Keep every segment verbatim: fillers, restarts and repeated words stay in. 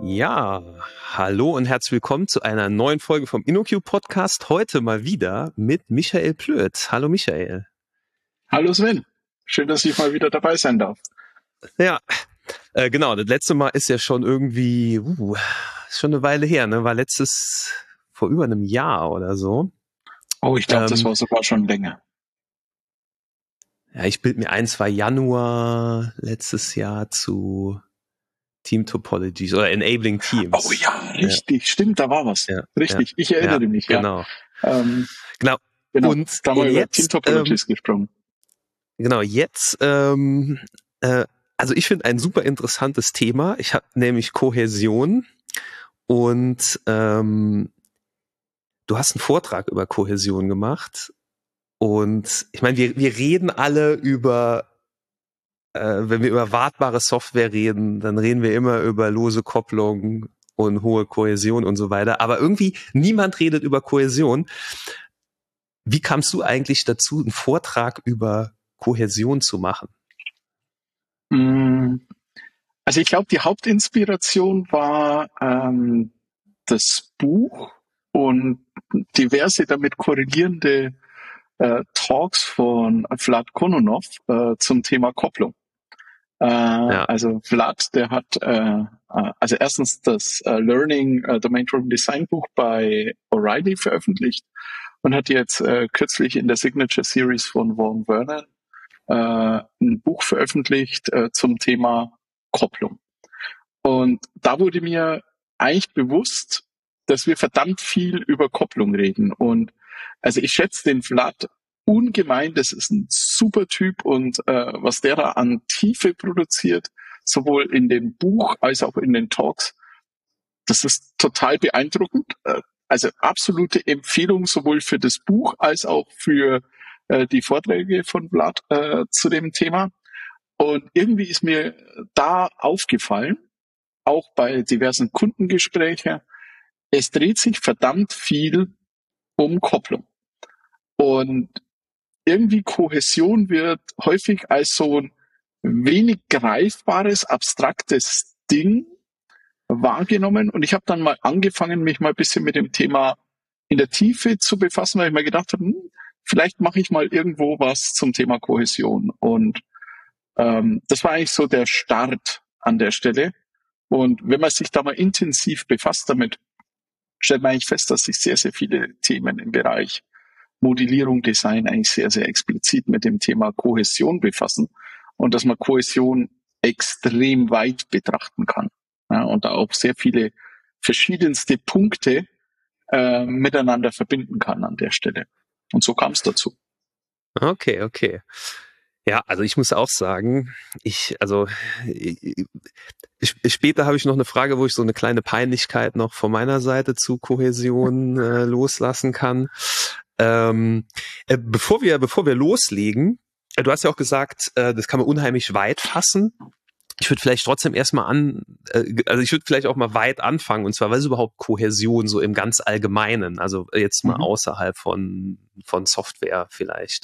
Ja, hallo und herzlich willkommen zu einer neuen Folge vom InnoQ Podcast. Heute mal wieder mit Michael Plöth. Hallo Michael. Hallo Sven. Schön, dass ich mal wieder dabei sein darf. Ja, äh, genau. Das letzte Mal ist ja schon irgendwie, uh, ist schon eine Weile her, ne? War letztes, vor über einem Jahr oder so. Oh, ich glaube, Ähm, das war sogar schon länger. Ja, ich bild mir ein, es war Januar letztes Jahr zu Team Topologies oder Enabling Teams. Oh ja, richtig, ja. Stimmt, da war was. Ja, richtig, ja, ich erinnere ja, mich, genau. ja. Ähm, genau. Genau, und, da haben wir und über jetzt, Team Topologies ähm, gesprochen. Genau, jetzt, ähm, äh, also ich finde ein super interessantes Thema. Ich habe nämlich Kohäsion und ähm, du hast einen Vortrag über Kohäsion gemacht. Und ich meine, wir, wir reden alle über, äh, wenn wir über wartbare Software reden, dann reden wir immer über lose Kopplung und hohe Kohäsion und so weiter. Aber irgendwie niemand redet über Kohäsion. Wie kamst du eigentlich dazu, einen Vortrag über Kohäsion zu machen? Also ich glaube, die Hauptinspiration war ähm, das Buch und diverse damit korrelierende äh, Talks von Vlad Kononov äh, zum Thema Kopplung. Äh, Ja. Also Vlad, der hat äh, also erstens das äh, Learning äh, Domain-Driven Design Buch bei O'Reilly veröffentlicht und hat jetzt äh, kürzlich in der Signature Series von Vaughan Vernon äh, ein Buch veröffentlicht äh, zum Thema Kopplung. Und da wurde mir eigentlich bewusst, dass wir verdammt viel über Kopplung reden. Und also ich schätze den Vlad ungemein, das ist ein super Typ und äh, was der da an Tiefe produziert, sowohl in dem Buch als auch in den Talks, das ist total beeindruckend. Äh, also absolute Empfehlung sowohl für das Buch als auch für äh, die Vorträge von Vlad äh, zu dem Thema. Und irgendwie ist mir da aufgefallen, auch bei diversen Kundengesprächen, es dreht sich verdammt viel um Kopplung. Und irgendwie Kohäsion wird häufig als so ein wenig greifbares, abstraktes Ding wahrgenommen. Und ich habe dann mal angefangen, mich mal ein bisschen mit dem Thema in der Tiefe zu befassen, weil ich mir gedacht habe, hm, vielleicht mache ich mal irgendwo was zum Thema Kohäsion. Und ähm, das war eigentlich so der Start an der Stelle. Und wenn man sich da mal intensiv befasst damit, stellt man eigentlich fest, dass sich sehr, sehr viele Themen im Bereich Modellierung, Design eigentlich sehr, sehr explizit mit dem Thema Kohäsion befassen und dass man Kohäsion extrem weit betrachten kann. Ja, und da auch sehr viele verschiedenste Punkte äh, miteinander verbinden kann an der Stelle. Und so kam es dazu. Okay, okay. Ja, also ich muss auch sagen, ich, also ich, später habe ich noch eine Frage, wo ich so eine kleine Peinlichkeit noch von meiner Seite zu Kohäsion äh, loslassen kann. Ähm, äh, bevor wir, bevor wir loslegen, äh, du hast ja auch gesagt, äh, das kann man unheimlich weit fassen. Ich würde vielleicht trotzdem erstmal an, äh, also ich würde vielleicht auch mal weit anfangen, und zwar, was ist überhaupt Kohäsion so im ganz Allgemeinen, also jetzt mal mhm. außerhalb von, von Software vielleicht.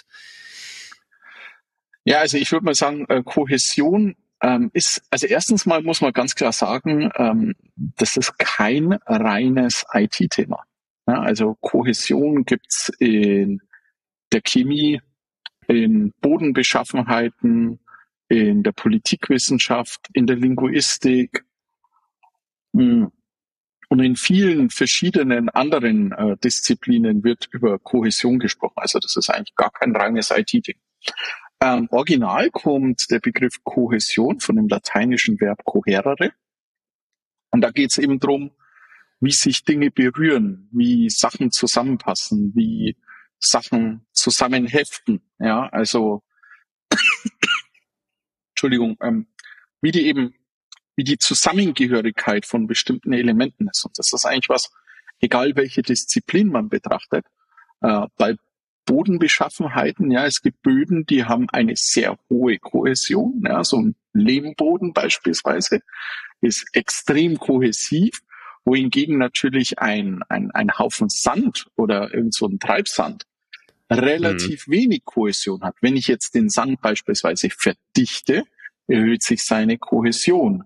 Ja, also ich würde mal sagen, äh, Kohäsion ähm, ist, also erstens mal muss man ganz klar sagen, ähm, das ist kein reines I T-Thema. Ja, also Kohäsion gibt's in der Chemie, in Bodenbeschaffenheiten, in der Politikwissenschaft, in der Linguistik mh, und in vielen verschiedenen anderen äh, Disziplinen wird über Kohäsion gesprochen. Also das ist eigentlich gar kein reines I T-Ding. Ähm, original kommt der Begriff Kohäsion von dem lateinischen Verb coherere. Und da geht es eben drum, wie sich Dinge berühren, wie Sachen zusammenpassen, wie Sachen zusammenheften. Ja, also Entschuldigung, ähm, wie die eben, wie die Zusammengehörigkeit von bestimmten Elementen ist. Und das ist eigentlich was, egal welche Disziplin man betrachtet, äh, bei Bodenbeschaffenheiten, ja, es gibt Böden, die haben eine sehr hohe Kohäsion, ja, so ein Lehmboden beispielsweise ist extrem kohäsiv, wohingegen natürlich ein, ein, ein Haufen Sand oder irgend so ein Treibsand relativ mhm. wenig Kohäsion hat. Wenn ich jetzt den Sand beispielsweise verdichte, erhöht sich seine Kohäsion.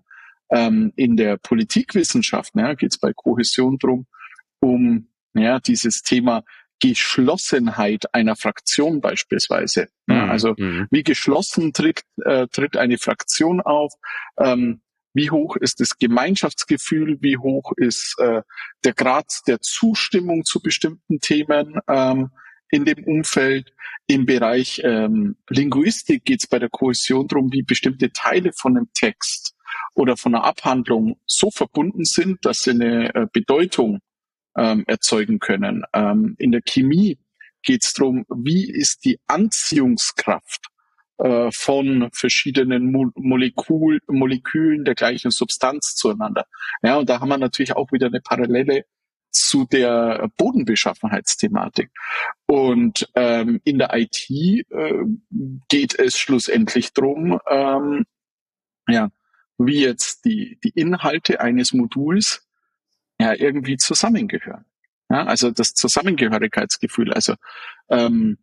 Ähm, in der Politikwissenschaft ja, geht es bei Kohäsion drum um ja, dieses Thema Geschlossenheit einer Fraktion beispielsweise. Ja, also Mhm. wie geschlossen tritt, äh, tritt eine Fraktion auf, ähm, wie hoch ist das Gemeinschaftsgefühl, wie hoch ist äh, der Grad der Zustimmung zu bestimmten Themen ähm, in dem Umfeld. Im Bereich ähm, Linguistik geht es bei der Kohäsion darum, wie bestimmte Teile von einem Text oder von einer Abhandlung so verbunden sind, dass sie eine äh, Bedeutung ähm, erzeugen können. Ähm, in der Chemie geht es darum, wie ist die Anziehungskraft äh, von verschiedenen Mo- Molekül, Molekülen der gleichen Substanz zueinander. Ja, und da haben wir natürlich auch wieder eine Parallele zu der Bodenbeschaffenheitsthematik. Und ähm, in der I T äh, geht es schlussendlich drum, ähm, ja, wie jetzt die, die Inhalte eines Moduls ja irgendwie zusammengehören. Ja, also das Zusammengehörigkeitsgefühl, also ähm,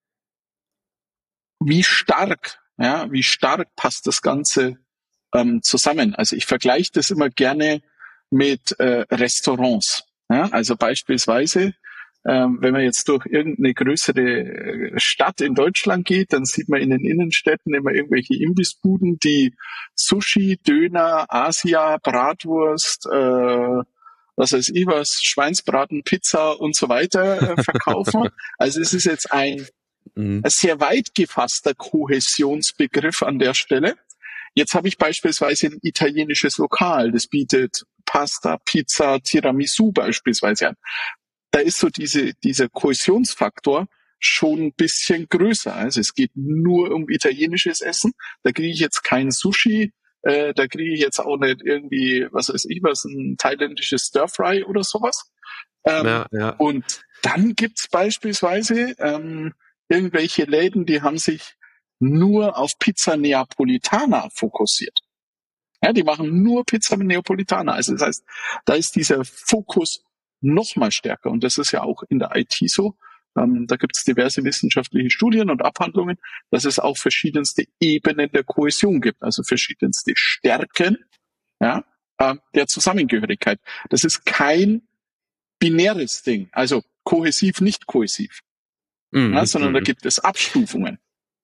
wie stark, ja, wie stark passt das Ganze ähm, zusammen. Also ich vergleiche das immer gerne mit äh, Restaurants. Ja, also beispielsweise, ähm, wenn man jetzt durch irgendeine größere Stadt in Deutschland geht, dann sieht man in den Innenstädten immer irgendwelche Imbissbuden, die Sushi, Döner, Asia, Bratwurst, äh, was weiß ich was, Schweinsbraten, Pizza und so weiter äh, verkaufen. Also es ist jetzt ein Mhm. ein sehr weit gefasster Kohäsionsbegriff an der Stelle. Jetzt habe ich beispielsweise ein italienisches Lokal, das bietet Pasta, Pizza, Tiramisu beispielsweise an. Da ist so diese, dieser Kohäsionsfaktor schon ein bisschen größer. Also es geht nur um italienisches Essen. Da kriege ich jetzt kein Sushi, äh, da kriege ich jetzt auch nicht irgendwie, was weiß ich was, ein thailändisches Stir-Fry oder sowas. Ähm, Ja, ja. und dann gibt's beispielsweise ähm, irgendwelche Läden, die haben sich nur auf Pizza Neapolitana fokussiert. Ja, die machen nur Pizza Neapolitana. Also das heißt, da ist dieser Fokus noch mal stärker. Und das ist ja auch in der I T so. Ähm, da gibt es diverse wissenschaftliche Studien und Abhandlungen, dass es auch verschiedenste Ebenen der Kohäsion gibt, also verschiedenste Stärken ja, äh, der Zusammengehörigkeit. Das ist kein binäres Ding, also kohäsiv, nicht kohäsiv, ja, Mhm. sondern da Mhm. gibt es Abstufungen.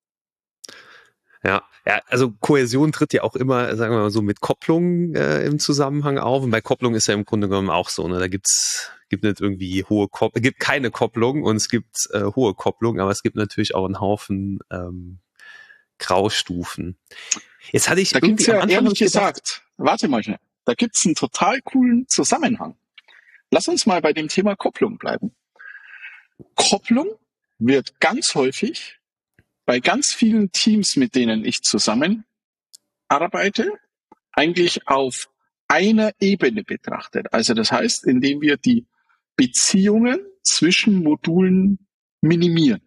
Ja, ja, also Kohäsion tritt ja auch immer, sagen wir mal so, mit Kopplung äh, im Zusammenhang auf. Und bei Kopplung ist ja im Grunde genommen auch so, ne? Da gibt's gibt nicht irgendwie hohe Kopplung, gibt keine Kopplung und es gibt äh, hohe Kopplung, aber es gibt natürlich auch einen Haufen ähm, Graustufen. Jetzt hatte Da ich gibt's irgendwie am ja Anfang ehrlich gedacht, gesagt, warte mal schnell, da gibt's einen total coolen Zusammenhang. Lass uns mal bei dem Thema Kopplung bleiben. Kopplung wird ganz häufig bei ganz vielen Teams, mit denen ich zusammenarbeite, eigentlich auf einer Ebene betrachtet. Also das heißt, indem wir die Beziehungen zwischen Modulen minimieren.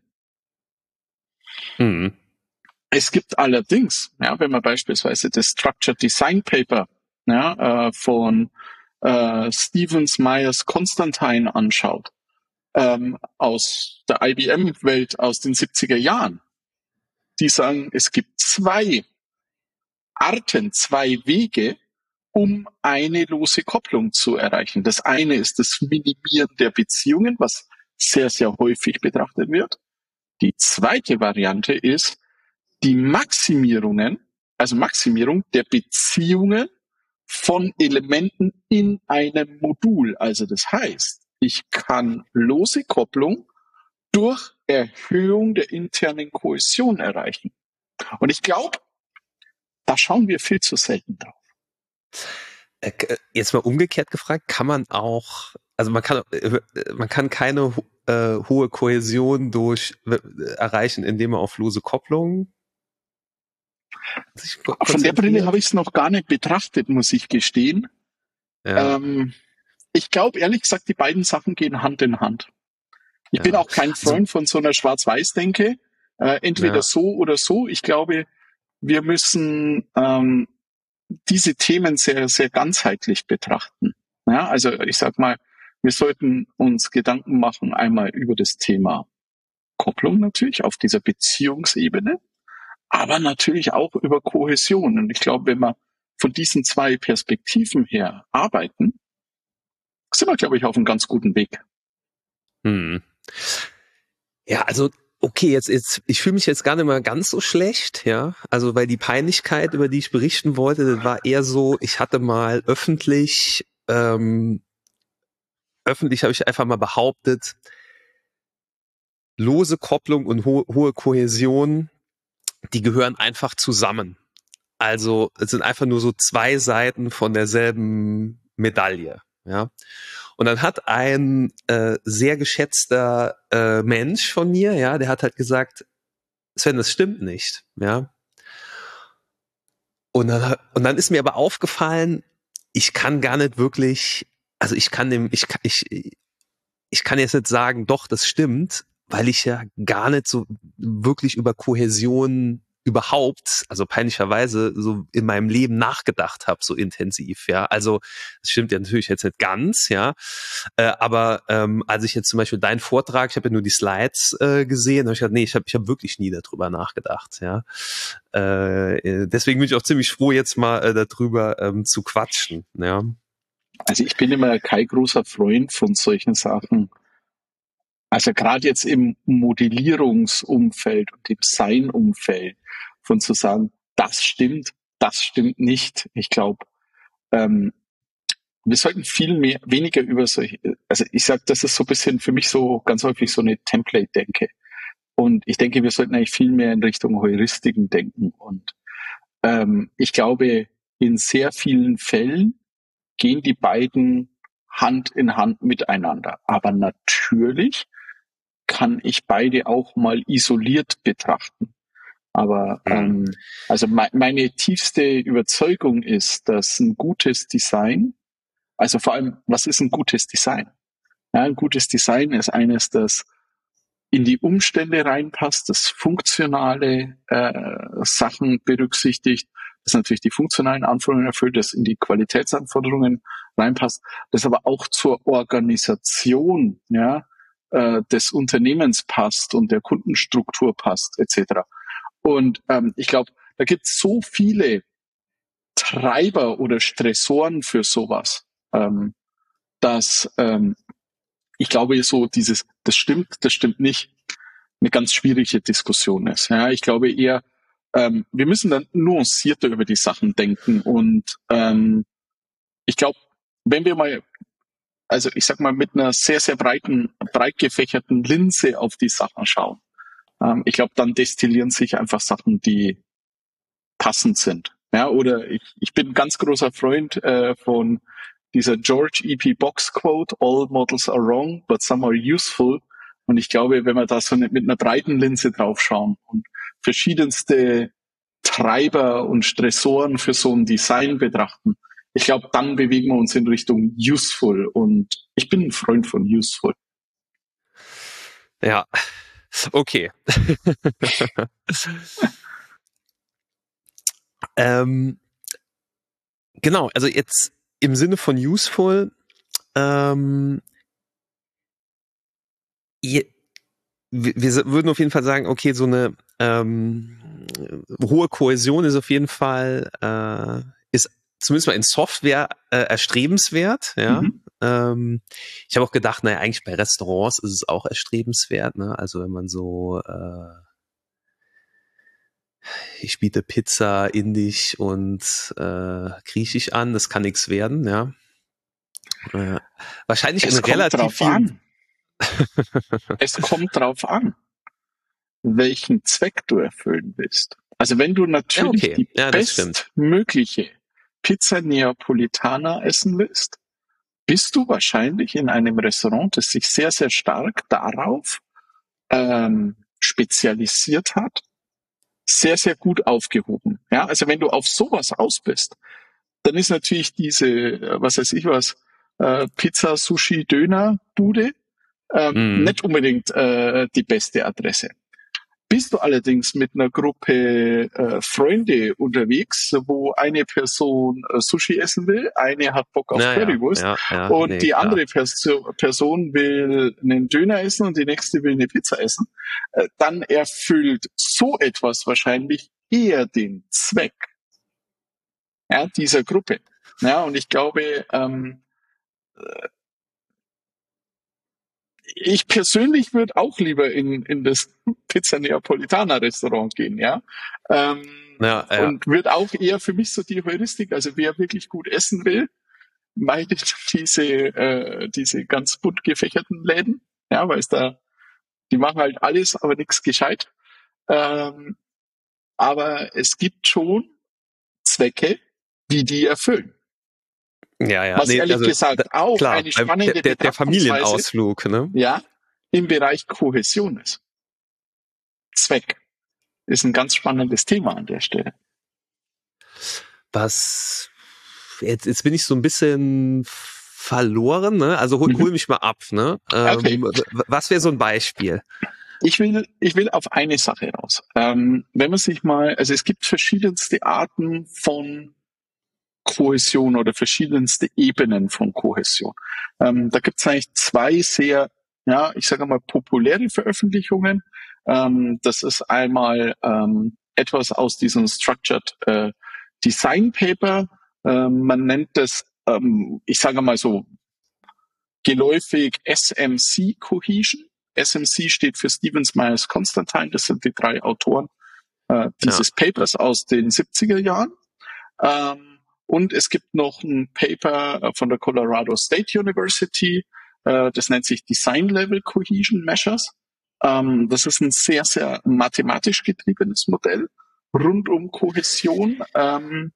mhm. Es gibt allerdings, ja, wenn man beispielsweise das Structured Design Paper ja, äh, von äh, Stevens, Myers, Constantine anschaut, ähm, aus der I B M-Welt aus den siebziger Jahren, die sagen, es gibt zwei Arten, zwei Wege, um eine lose Kopplung zu erreichen. Das eine ist das Minimieren der Beziehungen, was sehr, sehr häufig betrachtet wird. Die zweite Variante ist die Maximierungen, also Maximierung der Beziehungen von Elementen in einem Modul. Also das heißt, ich kann lose Kopplung durch Erhöhung der internen Kohäsion erreichen. Und ich glaube, da schauen wir viel zu selten drauf. Äh, k- jetzt mal umgekehrt gefragt, kann man auch, also man kann äh, man kann keine äh, hohe Kohäsion durch äh, erreichen, indem man auf lose Kopplung sich ko- Von der Brille konzentriert? habe ich es noch gar nicht betrachtet, muss ich gestehen. Ja, Ähm, ich glaube, ehrlich gesagt, die beiden Sachen gehen Hand in Hand. Ich bin ja. auch kein Also, Freund von so einer Schwarz-Weiß-Denke. Äh, entweder ja. so oder so. Ich glaube, wir müssen ähm, diese Themen sehr, sehr ganzheitlich betrachten. Ja, also ich sag mal, wir sollten uns Gedanken machen, einmal über das Thema Kopplung natürlich auf dieser Beziehungsebene, aber natürlich auch über Kohäsion. Und ich glaube, wenn man von diesen zwei Perspektiven her arbeiten, sind wir, glaube ich, auf einem ganz guten Weg. Hm. Ja, also okay, jetzt, jetzt, ich fühle mich jetzt gar nicht mal ganz so schlecht, ja. Also, weil die Peinlichkeit, über die ich berichten wollte, das war eher so, ich hatte mal öffentlich, ähm, öffentlich habe ich einfach mal behauptet, lose Kopplung und ho- hohe Kohäsion, die gehören einfach zusammen. Also, es sind einfach nur so zwei Seiten von derselben Medaille, ja. Und dann hat ein äh, sehr geschätzter äh, Mensch von mir, ja, der hat halt gesagt, Sven, das stimmt nicht, ja. Und dann, und dann ist mir aber aufgefallen, ich kann gar nicht wirklich, also ich kann dem, ich kann, ich, ich kann jetzt nicht sagen, doch, das stimmt, weil ich ja gar nicht so wirklich über Kohäsion überhaupt, also peinlicherweise, so in meinem Leben nachgedacht habe, so intensiv, ja. Also das stimmt ja natürlich jetzt nicht ganz, ja. Äh, aber ähm, als ich jetzt zum Beispiel deinen Vortrag, ich habe ja nur die Slides äh, gesehen, habe ich gedacht, nee, ich habe ich hab wirklich nie darüber nachgedacht, ja. Äh, deswegen bin ich auch ziemlich froh, jetzt mal äh, darüber ähm, zu quatschen, ja. Also ich bin immer kein großer Freund von solchen Sachen. Also gerade jetzt im Modellierungsumfeld und im Sein-Umfeld von zu sagen, das stimmt, das stimmt nicht. Ich glaube, ähm, wir sollten viel mehr, weniger über solche, also ich sage, das ist so ein bisschen für mich so ganz häufig so eine Template-Denke. Und ich denke, wir sollten eigentlich viel mehr in Richtung Heuristiken denken. Und ähm, ich glaube, in sehr vielen Fällen gehen die beiden Hand in Hand miteinander. Aber natürlich kann ich beide auch mal isoliert betrachten. Aber Mhm. ähm, also me- meine tiefste Überzeugung ist, dass ein gutes Design, also vor allem, was ist ein gutes Design? Ja, ein gutes Design ist eines, das in die Umstände reinpasst, das funktionale äh, Sachen berücksichtigt, das natürlich die funktionalen Anforderungen erfüllt, das in die Qualitätsanforderungen reinpasst, das aber auch zur Organisation, ja, äh, des Unternehmens passt und der Kundenstruktur passt, et cetera. Und ähm, ich glaube, da gibt es so viele Treiber oder Stressoren für sowas, ähm, dass ähm, ich glaube, so dieses, das stimmt, das stimmt nicht, eine ganz schwierige Diskussion ist. Ja, ich glaube eher, ähm, wir müssen dann nuancierter über die Sachen denken. Und ähm, ich glaube, wenn wir mal, also ich sag mal, mit einer sehr, sehr breiten, breit gefächerten Linse auf die Sachen schauen, ähm, ich glaube, dann destillieren sich einfach Sachen, die passend sind. Ja, oder ich, ich bin ein ganz großer Freund äh, von dieser George E P. Box Quote, all models are wrong, but some are useful. Und ich glaube, wenn wir da so mit einer breiten Linse draufschauen und verschiedenste Treiber und Stressoren für so ein Design betrachten, ich glaube, dann bewegen wir uns in Richtung useful. Und ich bin ein Freund von useful. Ja, okay. ähm, genau, also jetzt im Sinne von useful, ähm, je, wir, wir würden auf jeden Fall sagen, okay, so eine ähm, hohe Kohäsion ist auf jeden Fall, äh, ist zumindest mal in Software äh, erstrebenswert, ja. Mhm. Ähm, ich habe auch gedacht, naja, eigentlich bei Restaurants ist es auch erstrebenswert, ne? Also wenn man so äh, ich biete Pizza, Indisch und äh, Griechisch an, das kann nichts werden, ja. Äh, wahrscheinlich in Es kommt relativ drauf vielen. an. Es kommt drauf an, welchen Zweck du erfüllen willst. Also wenn du Ja, natürlich okay. die Ja, das stimmt. bestmögliche Pizza Neapolitana essen willst, bist du wahrscheinlich in einem Restaurant, das sich sehr, sehr stark darauf ähm, spezialisiert hat, sehr, sehr gut aufgehoben. Ja, also wenn du auf sowas aus bist, dann ist natürlich diese, äh, was weiß ich was, äh, Pizza, Sushi, Döner, Bude ähm, Mhm. nicht unbedingt äh, die beste Adresse. Bist du allerdings mit einer Gruppe äh, Freunde unterwegs, wo eine Person äh, Sushi essen will, eine hat Bock auf Naja, Currywurst ja, ja, und nee, die klar. andere Perso Person will einen Döner essen und die nächste will eine Pizza essen, äh, dann erfüllt so etwas wahrscheinlich eher den Zweck ja, dieser Gruppe. Ja, und ich glaube, ähm, ich persönlich würde auch lieber in, in das Pizza Neapolitana Restaurant gehen, ja. Ähm, Ja, ja. und wird auch eher für mich so die Heuristik, also wer wirklich gut essen will, meidet diese, äh, diese ganz bunt gefächerten Läden, ja, weil es da, die machen halt alles, aber nichts gescheit. Ähm, aber es gibt schon Zwecke, die die erfüllen. Ja, ja, Was nee, ehrlich also da, gesagt auch klar, eine der, spannende der, der Betrachtungsweise, Familienausflug, ne? ja, im Bereich Kohäsion ist. Zweck ist ein ganz spannendes Thema an der Stelle. Was, jetzt, jetzt bin ich so ein bisschen verloren, ne? Also hol, hol mich mal ab, ne? Okay. Ähm, was wäre so ein Beispiel? Ich will, ich will auf eine Sache raus. Ähm, wenn man sich mal, also es gibt verschiedenste Arten von Kohäsion oder verschiedenste Ebenen von Kohäsion. Ähm, da gibt es eigentlich zwei sehr, ja, ich sage mal, populäre Veröffentlichungen. Ähm, das ist einmal ähm, etwas aus diesem Structured äh, Design Paper. Ähm, man nennt das, ähm, ich sage mal so, geläufig S M C Cohesion. S M C steht für Stevens, Myers, Constantine. Das sind die drei Autoren äh, dieses ja. Papers aus den siebziger Jahren. Ähm, und es gibt noch ein Paper von der Colorado State University, äh, das nennt sich Design Level Cohesion Measures. Ähm, das ist ein sehr, sehr mathematisch getriebenes Modell rund um Kohäsion ähm,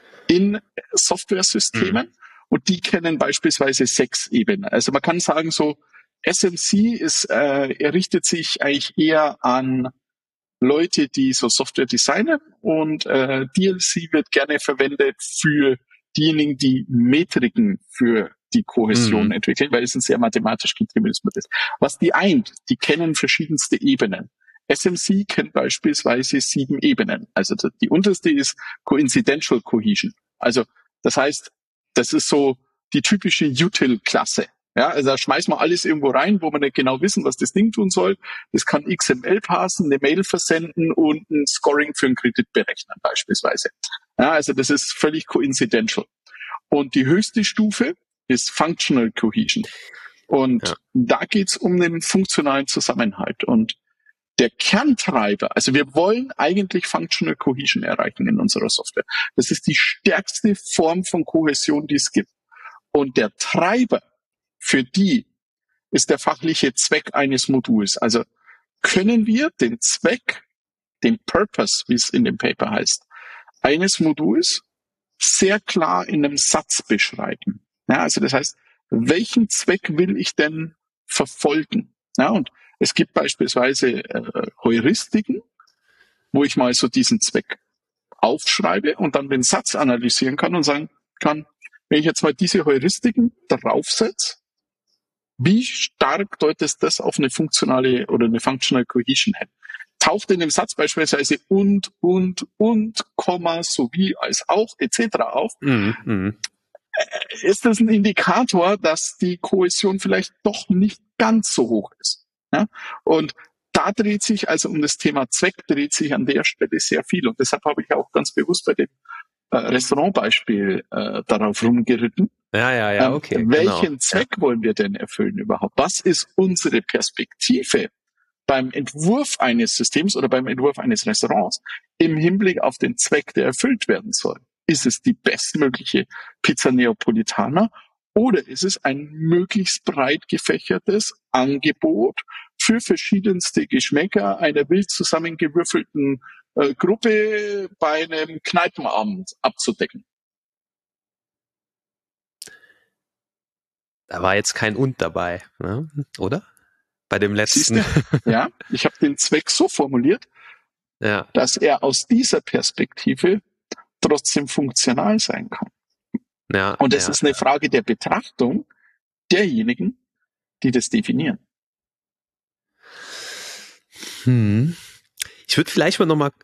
in Softwaresystemen. Mhm. Und die kennen beispielsweise sechs Ebenen. Also man kann sagen, so S M C ist, äh, er richtet sich eigentlich eher an Leute, die so Software designen, und äh, D L C wird gerne verwendet für diejenigen, die Metriken für die Kohäsion mhm. entwickeln, weil es ein sehr mathematisch getriebenes Modell ist. Was die eint, die kennen verschiedenste Ebenen. S M C kennt beispielsweise sieben Ebenen. Also die unterste ist Coincidential Cohesion. Also das heißt, das ist so die typische Util-Klasse. Ja, also da schmeißen wir alles irgendwo rein, wo wir nicht genau wissen, was das Ding tun soll. Das kann X M L parsen, eine Mail versenden und ein Scoring für einen Kredit berechnen beispielsweise. Ja, also das ist völlig coincidental. Und die höchste Stufe ist Functional Cohesion. Und ja. da geht's um den funktionalen Zusammenhalt. Und der Kerntreiber, also wir wollen eigentlich Functional Cohesion erreichen in unserer Software. Das ist die stärkste Form von Kohäsion, die es gibt. Und der Treiber für die ist der fachliche Zweck eines Moduls. Also können wir den Zweck, den Purpose, wie es in dem Paper heißt, eines Moduls sehr klar in einem Satz beschreiben. Ja, also das heißt, welchen Zweck will ich denn verfolgen? Ja, und es gibt beispielsweise äh, Heuristiken, wo ich mal so diesen Zweck aufschreibe und dann den Satz analysieren kann und sagen kann, wenn ich jetzt mal diese Heuristiken draufsetze, wie stark deutet das auf eine funktionale oder eine functional Cohesion hin? Taucht in dem Satz beispielsweise und, und, und, Komma, sowie, als auch, et cetera auf, mm, ist das ein Indikator, dass die Kohäsion vielleicht doch nicht ganz so hoch ist. Ja? Und da dreht sich, also um das Thema Zweck, dreht sich an der Stelle sehr viel. Und deshalb habe ich auch ganz bewusst bei dem äh, Restaurantbeispiel äh, darauf rumgeritten. Ja, ja, ja, okay. Ähm, welchen genau. Zweck ja. wollen wir denn erfüllen überhaupt? Was ist unsere Perspektive beim Entwurf eines Systems oder beim Entwurf eines Restaurants im Hinblick auf den Zweck, der erfüllt werden soll? Ist es die bestmögliche Pizza Neapolitana oder ist es ein möglichst breit gefächertes Angebot für verschiedenste Geschmäcker einer wild zusammengewürfelten äh, Gruppe bei einem Kneipenabend abzudecken? Da war jetzt kein Und dabei, ne? Oder? Bei dem letzten. Siehste? Ja, ich habe den Zweck so formuliert, ja. dass er aus dieser Perspektive trotzdem funktional sein kann. Ja, und es ja, ist eine ja. Frage der Betrachtung derjenigen, die das definieren. Hm. Ich würde vielleicht mal nochmal,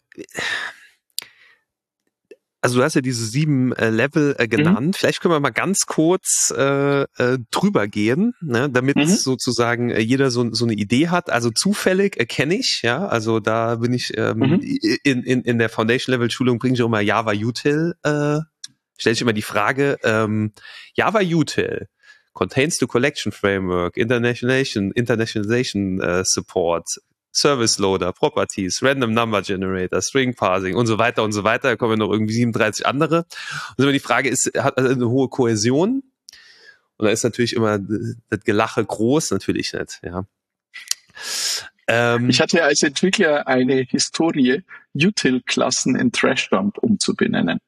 also du hast ja diese sieben äh, Level äh, genannt, mhm. vielleicht können wir mal ganz kurz äh, äh, drüber gehen, ne, damit mhm. sozusagen äh, jeder so, so eine Idee hat. Also zufällig erkenne ich, ja, also da bin ich ähm, mhm. in, in, in der Foundation-Level-Schulung bringe ich auch mal Java Util äh, stelle ich immer die Frage, ähm, Java Util contains the collection framework, internationalization, internationalization uh, support, Service Loader, Properties, Random Number Generator, String Parsing und so weiter und so weiter. Da kommen noch irgendwie siebenunddreißig andere. Und immer die Frage ist, hat also eine hohe Kohäsion? Und da ist natürlich immer das Gelache groß, natürlich nicht, ja. Ähm, ich hatte als Entwickler eine Historie, Util-Klassen in Trash-Dump umzubenennen.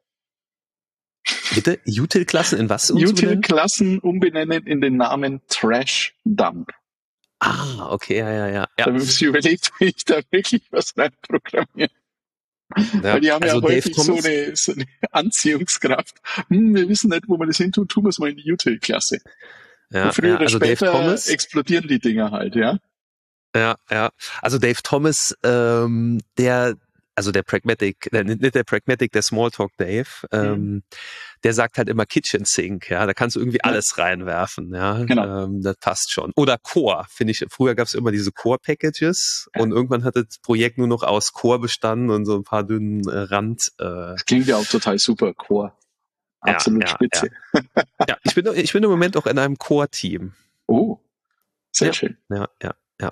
Bitte? Util-Klassen in was umzubenennen? Util-Klassen umbenennen in den Namen Trash-Dump. Ah, okay, ja, ja, ja. Da habe ich überlegt, wie ich da wirklich was reinprogrammiere. Ja, weil die haben also ja häufig so eine, so eine Anziehungskraft. Hm, wir wissen nicht, wo man das hin tut, tun wir es mal in die Util-Klasse. Ja, und früher ja, also oder später explodieren die Dinger halt, ja. Ja, ja. Also Dave Thomas, ähm, der, also der Pragmatic, der, nicht der Pragmatic, der Smalltalk Dave, ähm, mhm. der sagt halt immer Kitchen Sink, ja, da kannst du irgendwie ja. alles reinwerfen, ja, genau. ähm, das passt schon. Oder Core, finde ich, früher gab es immer diese Core-Packages ja. und irgendwann hat das Projekt nur noch aus Core bestanden und so ein paar dünnen äh, Rand. Äh, das klingt ja auch total super, Core. Absolut ja, ja, spitze. Ja. ja, ich bin, ich bin im Moment auch in einem Core-Team. Oh, sehr ja, schön. Ja, ja, ja.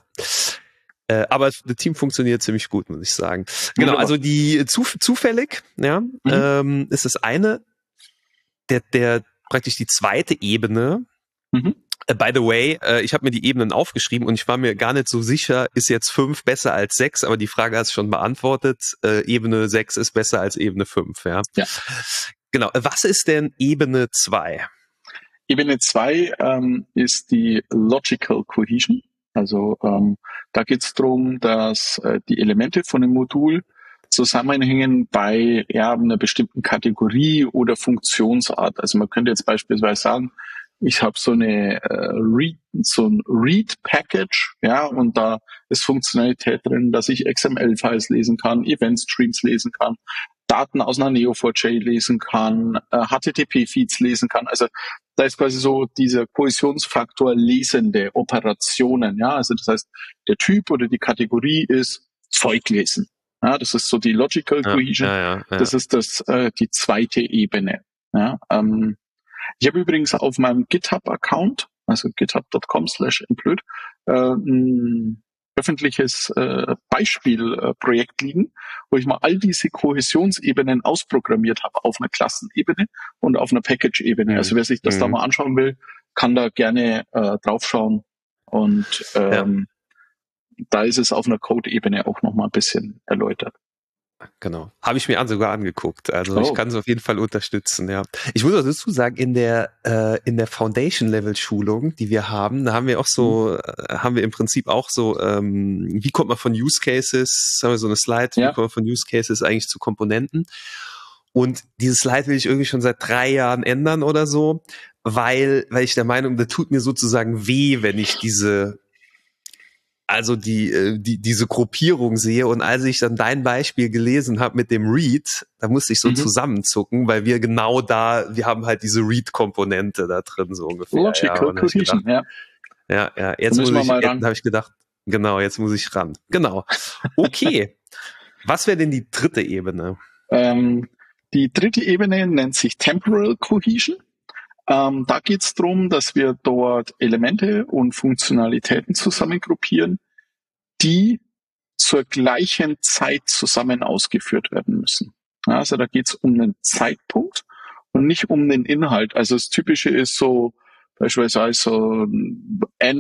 Äh, aber das Team funktioniert ziemlich gut, muss ich sagen. Genau, Wunderbar. Also die zu, zufällig, ja, mhm. ähm, ist das eine, der, der praktisch die zweite Ebene. Mhm. Uh, by the way, uh, ich habe mir die Ebenen aufgeschrieben und ich war mir gar nicht so sicher, ist jetzt fünf besser als sechs, aber die Frage hast du schon beantwortet. Uh, Ebene sechs ist besser als Ebene fünf, ja. Ja. Genau. Was ist denn Ebene zwei? Ebene zwei ähm, ist die Logical Cohesion. Also ähm, da geht es darum, dass äh, die Elemente von dem Modul zusammenhängen bei ja, einer bestimmten Kategorie oder Funktionsart. Also man könnte jetzt beispielsweise sagen, ich habe so eine äh, Read, so ein Read-Package, ja, und da ist Funktionalität drin, dass ich X M L-Files lesen kann, Event-Streams lesen kann, Daten aus einer N E O vier J lesen kann, äh, H T T P-Feeds lesen kann. Also da ist quasi so dieser Kohäsionsfaktor lesende Operationen. Ja, also das heißt, der Typ oder die Kategorie ist Zeug lesen. Ja, das ist so die Logical ja, Cohesion. Ja, ja, ja. Das ist das äh, die zweite Ebene. Ja, ähm, ich habe übrigens auf meinem GitHub-Account, also github.com slash entblöd, äh, ein öffentliches äh, Beispielprojekt äh, liegen, wo ich mal all diese Kohäsionsebenen ausprogrammiert habe auf einer Klassenebene und auf einer Package-Ebene. Mhm. Also wer sich das mhm. da mal anschauen will, kann da gerne äh, draufschauen. Und ähm, ja. da ist es auf einer Code-Ebene auch nochmal ein bisschen erläutert. Genau. Habe ich mir an, sogar angeguckt. Also oh. ich kann es auf jeden Fall unterstützen, ja. Ich muss auch dazu sagen, in der äh, in der Foundation-Level-Schulung, die wir haben, da haben wir auch so, mhm. äh, haben wir im Prinzip auch so, ähm, wie kommt man von Use Cases, haben wir so eine Slide, ja. wie kommt man von Use Cases eigentlich zu Komponenten? Und dieses Slide will ich irgendwie schon seit drei Jahren ändern oder so, weil, weil ich der Meinung, das tut mir sozusagen weh, wenn ich diese also die, die diese Gruppierung sehe, und als ich dann dein Beispiel gelesen habe mit dem Read, da musste ich so mhm. zusammenzucken, weil wir genau da, wir haben halt diese Read-Komponente da drin, so ungefähr. Logical ja, Cohesion, ja. Ja, ja, jetzt muss ich, jetzt habe ich gedacht, genau, jetzt muss ich ran. Genau. Okay. Was wäre denn die dritte Ebene? Ähm, die dritte Ebene nennt sich Temporal Cohesion. Ähm, da geht es darum, dass wir dort Elemente und Funktionalitäten zusammengruppieren, die zur gleichen Zeit zusammen ausgeführt werden müssen. Ja, also da geht es um einen Zeitpunkt und nicht um den Inhalt. Also das Typische ist so beispielsweise so ein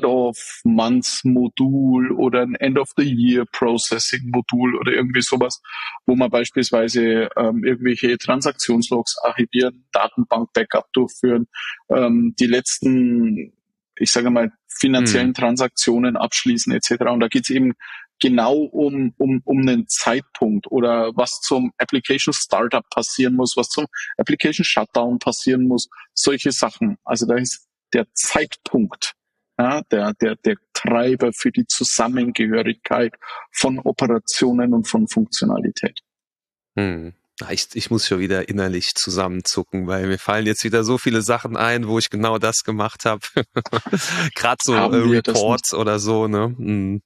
End-of-Month-Modul oder ein End-of-the-Year-Processing-Modul oder irgendwie sowas, wo man beispielsweise ähm, irgendwelche Transaktionslogs archivieren, Datenbank-Backup durchführen, ähm, die letzten, ich sage mal, finanziellen hm. Transaktionen abschließen et cetera. Und da geht es eben genau um, um, um einen Zeitpunkt oder was zum Application Startup passieren muss, was zum Application Shutdown passieren muss, solche Sachen. Also da ist der Zeitpunkt, ja, der, der, der Treiber für die Zusammengehörigkeit von Operationen und von Funktionalität. Hm. Ich, ich muss schon wieder innerlich zusammenzucken, weil mir fallen jetzt wieder so viele Sachen ein, wo ich genau das gemacht habe. Gerade so äh, Reports oder so, ne? Hm.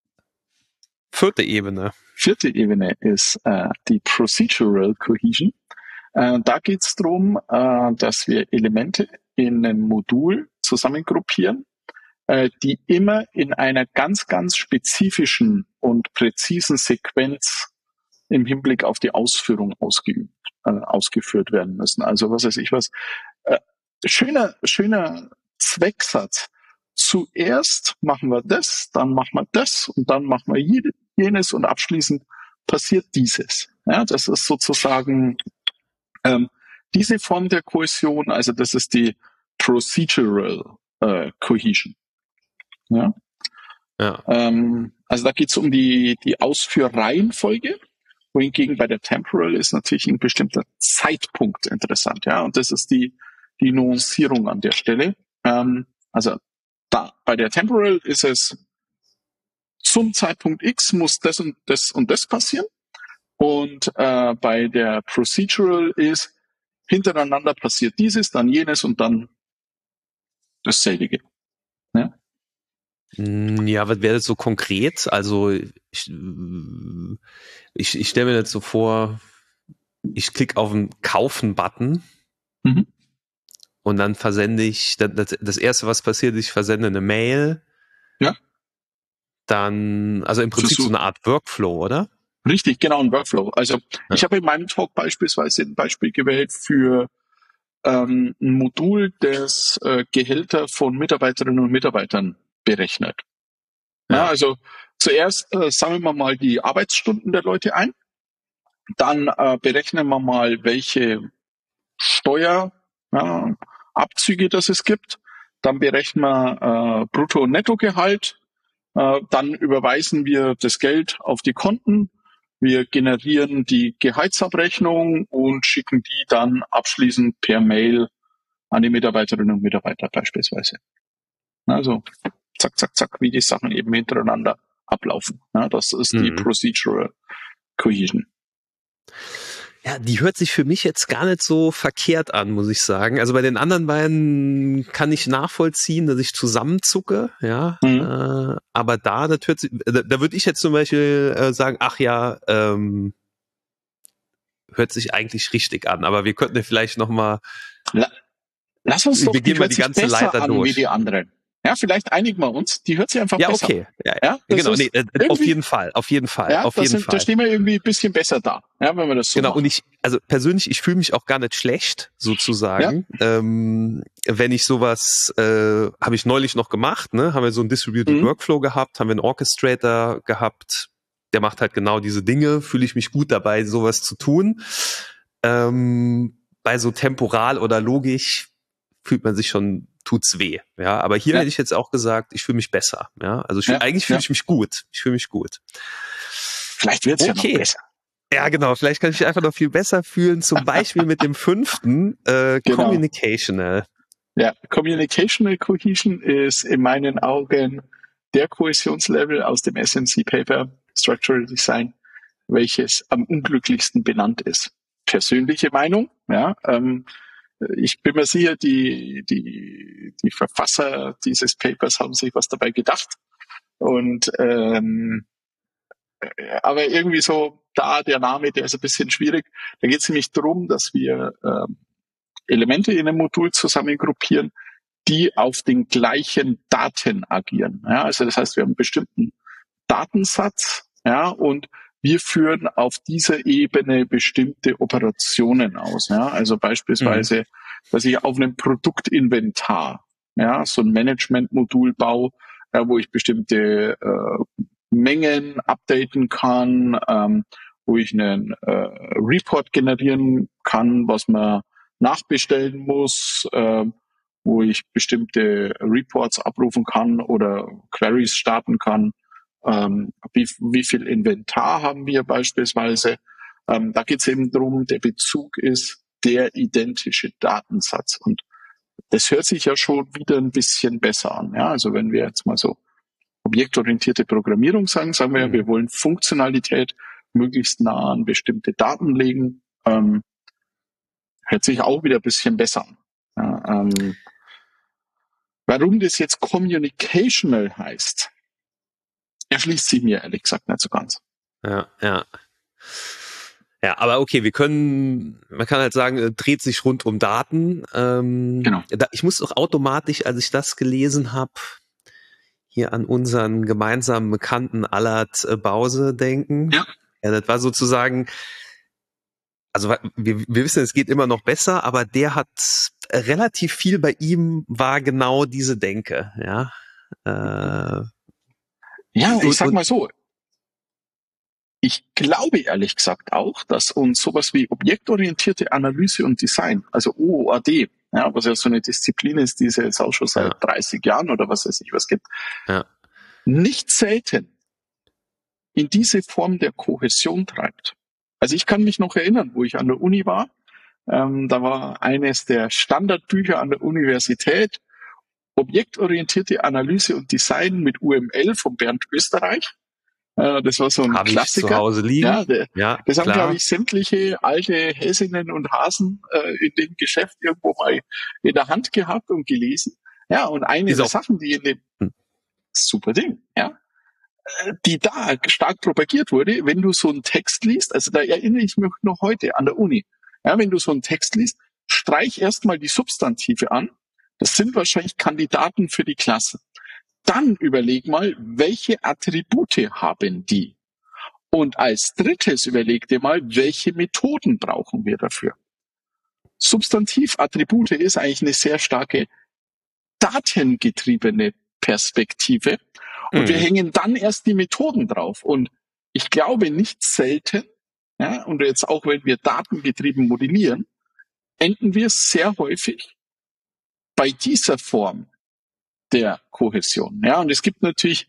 Vierte Ebene. Vierte Ebene ist äh, die Procedural Cohesion. Äh, da geht es darum, äh, dass wir Elemente in einem Modul zusammengruppieren, äh, die immer in einer ganz, ganz spezifischen und präzisen Sequenz im Hinblick auf die Ausführung ausgeübt, äh, ausgeführt werden müssen. Also was weiß ich was. Äh, schöner, schöner Zwecksatz. Zuerst machen wir das, dann machen wir das und dann machen wir jede, jenes und abschließend passiert dieses. Ja, das ist sozusagen ähm, diese Form der Kohäsion, also das ist die Procedural äh, Cohesion. Ja? Ja. Ähm, also da geht es um die, die Ausführreihenfolge, wohingegen bei der Temporal ist natürlich ein bestimmter Zeitpunkt interessant. Ja? Und das ist die, die Nuancierung an der Stelle. Ähm, also da bei der Temporal ist es zum Zeitpunkt X muss das und das und das passieren. Und äh, bei der Procedural ist hintereinander passiert dieses, dann jenes und dann dasselbe. Ja, Ja, was wäre das so konkret? Also ich, ich, ich stelle mir das so vor, ich klicke auf den Kaufen-Button mhm. und dann versende ich, das, das erste, was passiert, ich versende eine Mail. Ja. Dann, also im Prinzip Versuch. so eine Art Workflow, oder? Richtig, genau, ein Workflow. Also Ja. ich habe in meinem Talk beispielsweise ein Beispiel gewählt für ähm, ein Modul, das äh, Gehälter von Mitarbeiterinnen und Mitarbeitern berechnet. Ja. Ja, also zuerst äh, sammeln wir mal die Arbeitsstunden der Leute ein, dann äh, berechnen wir mal, welche Steuer, ja, Abzüge das es gibt, dann berechnen wir äh, Brutto- und Nettogehalt, äh, dann überweisen wir das Geld auf die Konten, wir generieren die Gehaltsabrechnung und schicken die dann abschließend per Mail an die Mitarbeiterinnen und Mitarbeiter beispielsweise. Also zack, zack, zack, wie die Sachen eben hintereinander ablaufen. Ja, das ist die Mhm. Procedural Cohesion. Ja, die hört sich für mich jetzt gar nicht so verkehrt an, muss ich sagen. Also bei den anderen beiden kann ich nachvollziehen, dass ich zusammenzucke, ja. Mhm. Äh, aber da, das hört sich, da, da würde ich jetzt zum Beispiel äh, sagen, ach ja, ähm, hört sich eigentlich richtig an. Aber wir könnten ja vielleicht noch mal, La Lass uns doch, wir die gehen mal hört die sich ganze besser Leiter an wie durch. die anderen. Ja, vielleicht einigen wir uns, die hört sich einfach Ja, besser okay. an. Ja, Ja, das genau, ist nee, äh, auf irgendwie, jeden Fall, auf jeden Fall, ja, auf da, jeden sind, da Fall. stehen wir irgendwie ein bisschen besser da, ja, wenn wir das so Genau, machen. und ich, also persönlich, ich fühle mich auch gar nicht schlecht, sozusagen. Ähm, wenn ich sowas, äh, habe ich neulich noch gemacht, ne, haben wir so einen Distributed Mhm. Workflow gehabt, haben wir einen Orchestrator gehabt, der macht halt genau diese Dinge, fühle ich mich gut dabei, sowas zu tun. Ähm, bei so temporal oder logisch fühlt man sich schon, tut's weh, ja. Aber hier Ja. hätte ich jetzt auch gesagt, ich fühle mich besser, ja. Also ich fühl, Ja, eigentlich fühle ja. ich mich gut, ich fühle mich gut. Vielleicht wird's ja noch Okay. besser. Ja, genau. Vielleicht kann ich mich einfach noch viel besser fühlen. Zum Beispiel mit dem fünften, äh, Genau. Communicational. Ja, Communicational Cohesion ist in meinen Augen der Kohäsionslevel aus dem S M C-Paper Structural Design, welches am unglücklichsten benannt ist. Persönliche Meinung, ja. Ähm, ich bin mir sicher, die, die, die Verfasser dieses Papers haben sich was dabei gedacht. Und ähm, aber irgendwie so da der Name, der ist ein bisschen schwierig. Da geht es nämlich darum, dass wir ähm, Elemente in einem Modul zusammengruppieren, die auf den gleichen Daten agieren. Ja, also das heißt, wir haben einen bestimmten Datensatz, ja, und wir führen auf dieser Ebene bestimmte Operationen aus. Ja, also beispielsweise, mhm. dass ich auf einem Produktinventar, ja, so ein Management-Modul baue, ja, wo ich bestimmte äh, Mengen updaten kann, ähm, wo ich einen äh, Report generieren kann, was man nachbestellen muss, äh, wo ich bestimmte Reports abrufen kann oder Queries starten kann. Ähm, wie, wie viel Inventar haben wir beispielsweise? Ähm, da geht es eben darum, der Bezug ist der identische Datensatz. Und das hört sich ja schon wieder ein bisschen besser an. Ja, also wenn wir jetzt mal so objektorientierte Programmierung sagen, sagen wir ja, wir wollen Funktionalität möglichst nah an bestimmte Daten legen. Ähm, hört sich auch wieder ein bisschen besser an. Ja, ähm, warum das jetzt Communicational heißt, erschließt sich mir ehrlich gesagt nicht so ganz. Ja, ja. Ja, aber okay, wir können, man kann halt sagen, äh, dreht sich rund um Daten. Ähm, Genau. Da, ich muss auch automatisch, als ich das gelesen habe, hier an unseren gemeinsamen Bekannten Allard äh, Bause denken. Ja. Ja, das war sozusagen, also wir, wir wissen, es geht immer noch besser, aber der hat äh, relativ viel bei ihm war genau diese Denke, ja. Äh, Ja, ich und, sag und, mal so, ich glaube ehrlich gesagt auch, dass uns sowas wie objektorientierte Analyse und Design, also O O A D, ja, was ja so eine Disziplin ist, die es jetzt auch schon seit ja, dreißig Jahren oder was weiß ich was gibt, ja. nicht selten in diese Form der Kohäsion treibt. Also ich kann mich noch erinnern, wo ich an der Uni war. Ähm, da war eines der Standardbücher an der Universität objektorientierte Analyse und Design mit U M L von Bernd Österreich. Äh, das war so ein Habe ich zu Klassiker. Hause liegen. Ja, der, Ja, das haben, glaube klar. ich, sämtliche alte Häsinnen und Hasen äh, in dem Geschäft irgendwo mal in der Hand gehabt und gelesen. Ja, und eine Ist der auch, Sachen, die in dem hm. super Ding, ja, äh, die da stark propagiert wurde, wenn du so einen Text liest, also da erinnere ich mich noch heute an der Uni, ja, wenn du so einen Text liest, streich erstmal die Substantive an. Das sind wahrscheinlich Kandidaten für die Klasse. Dann überleg mal, welche Attribute haben die? Und als drittes überleg dir mal, welche Methoden brauchen wir dafür? Substantivattribute ist eigentlich eine sehr starke datengetriebene Perspektive. Und wir Mhm. hängen dann erst die Methoden drauf. Und ich glaube nicht selten, ja, und jetzt auch wenn wir datengetrieben modellieren, enden wir sehr häufig bei dieser Form der Kohäsion. Ja, und es gibt natürlich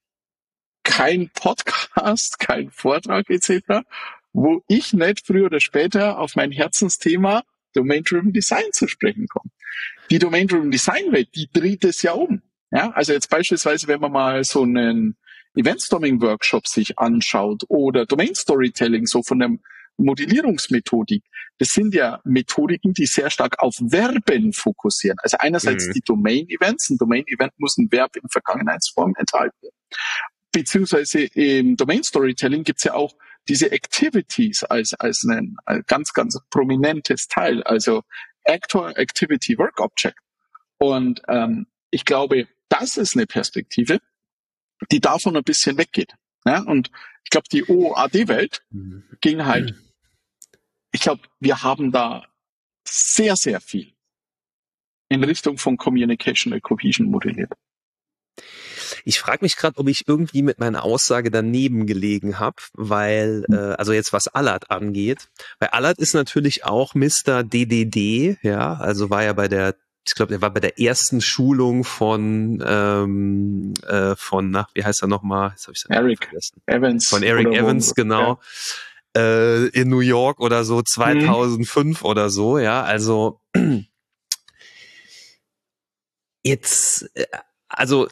kein Podcast, kein Vortrag et cetera, wo ich nicht früher oder später auf mein Herzensthema Domain-Driven Design zu sprechen komme. Die Domain-Driven Design Welt, die dreht es ja um. Ja, also jetzt beispielsweise, wenn man mal so einen Event-Storming-Workshop sich anschaut oder Domain-Storytelling, so von der Modellierungsmethodik, das sind ja Methodiken, die sehr stark auf Verben fokussieren. Also einerseits Mhm. die Domain-Events. Ein Domain-Event muss ein Verb in Vergangenheitsform enthalten. Beziehungsweise im Domain-Storytelling gibt's ja auch diese Activities als, als ein, ein ganz, ganz prominentes Teil. Also Actor, Activity, Work Object. Und ähm, ich glaube, das ist eine Perspektive, die davon ein bisschen weggeht. Ja? Und ich glaube, die O O A D-Welt ging halt, ich glaube, wir haben da sehr, sehr viel in Richtung von Communicational Cohesion modelliert. Ich frage mich gerade, ob ich irgendwie mit meiner Aussage daneben gelegen habe, weil, äh, also jetzt was Allard angeht, weil Allard ist natürlich auch Mister D D D, ja, also war ja bei der, ich glaube, er war bei der ersten Schulung von, ähm, äh, von, na, wie heißt er nochmal? Jetzt habe ich Eric vergessen. Evans. Von Eric Evans, genau. Ja. Äh, in New York oder so, zweitausendfünf mhm. oder so, ja, also jetzt, also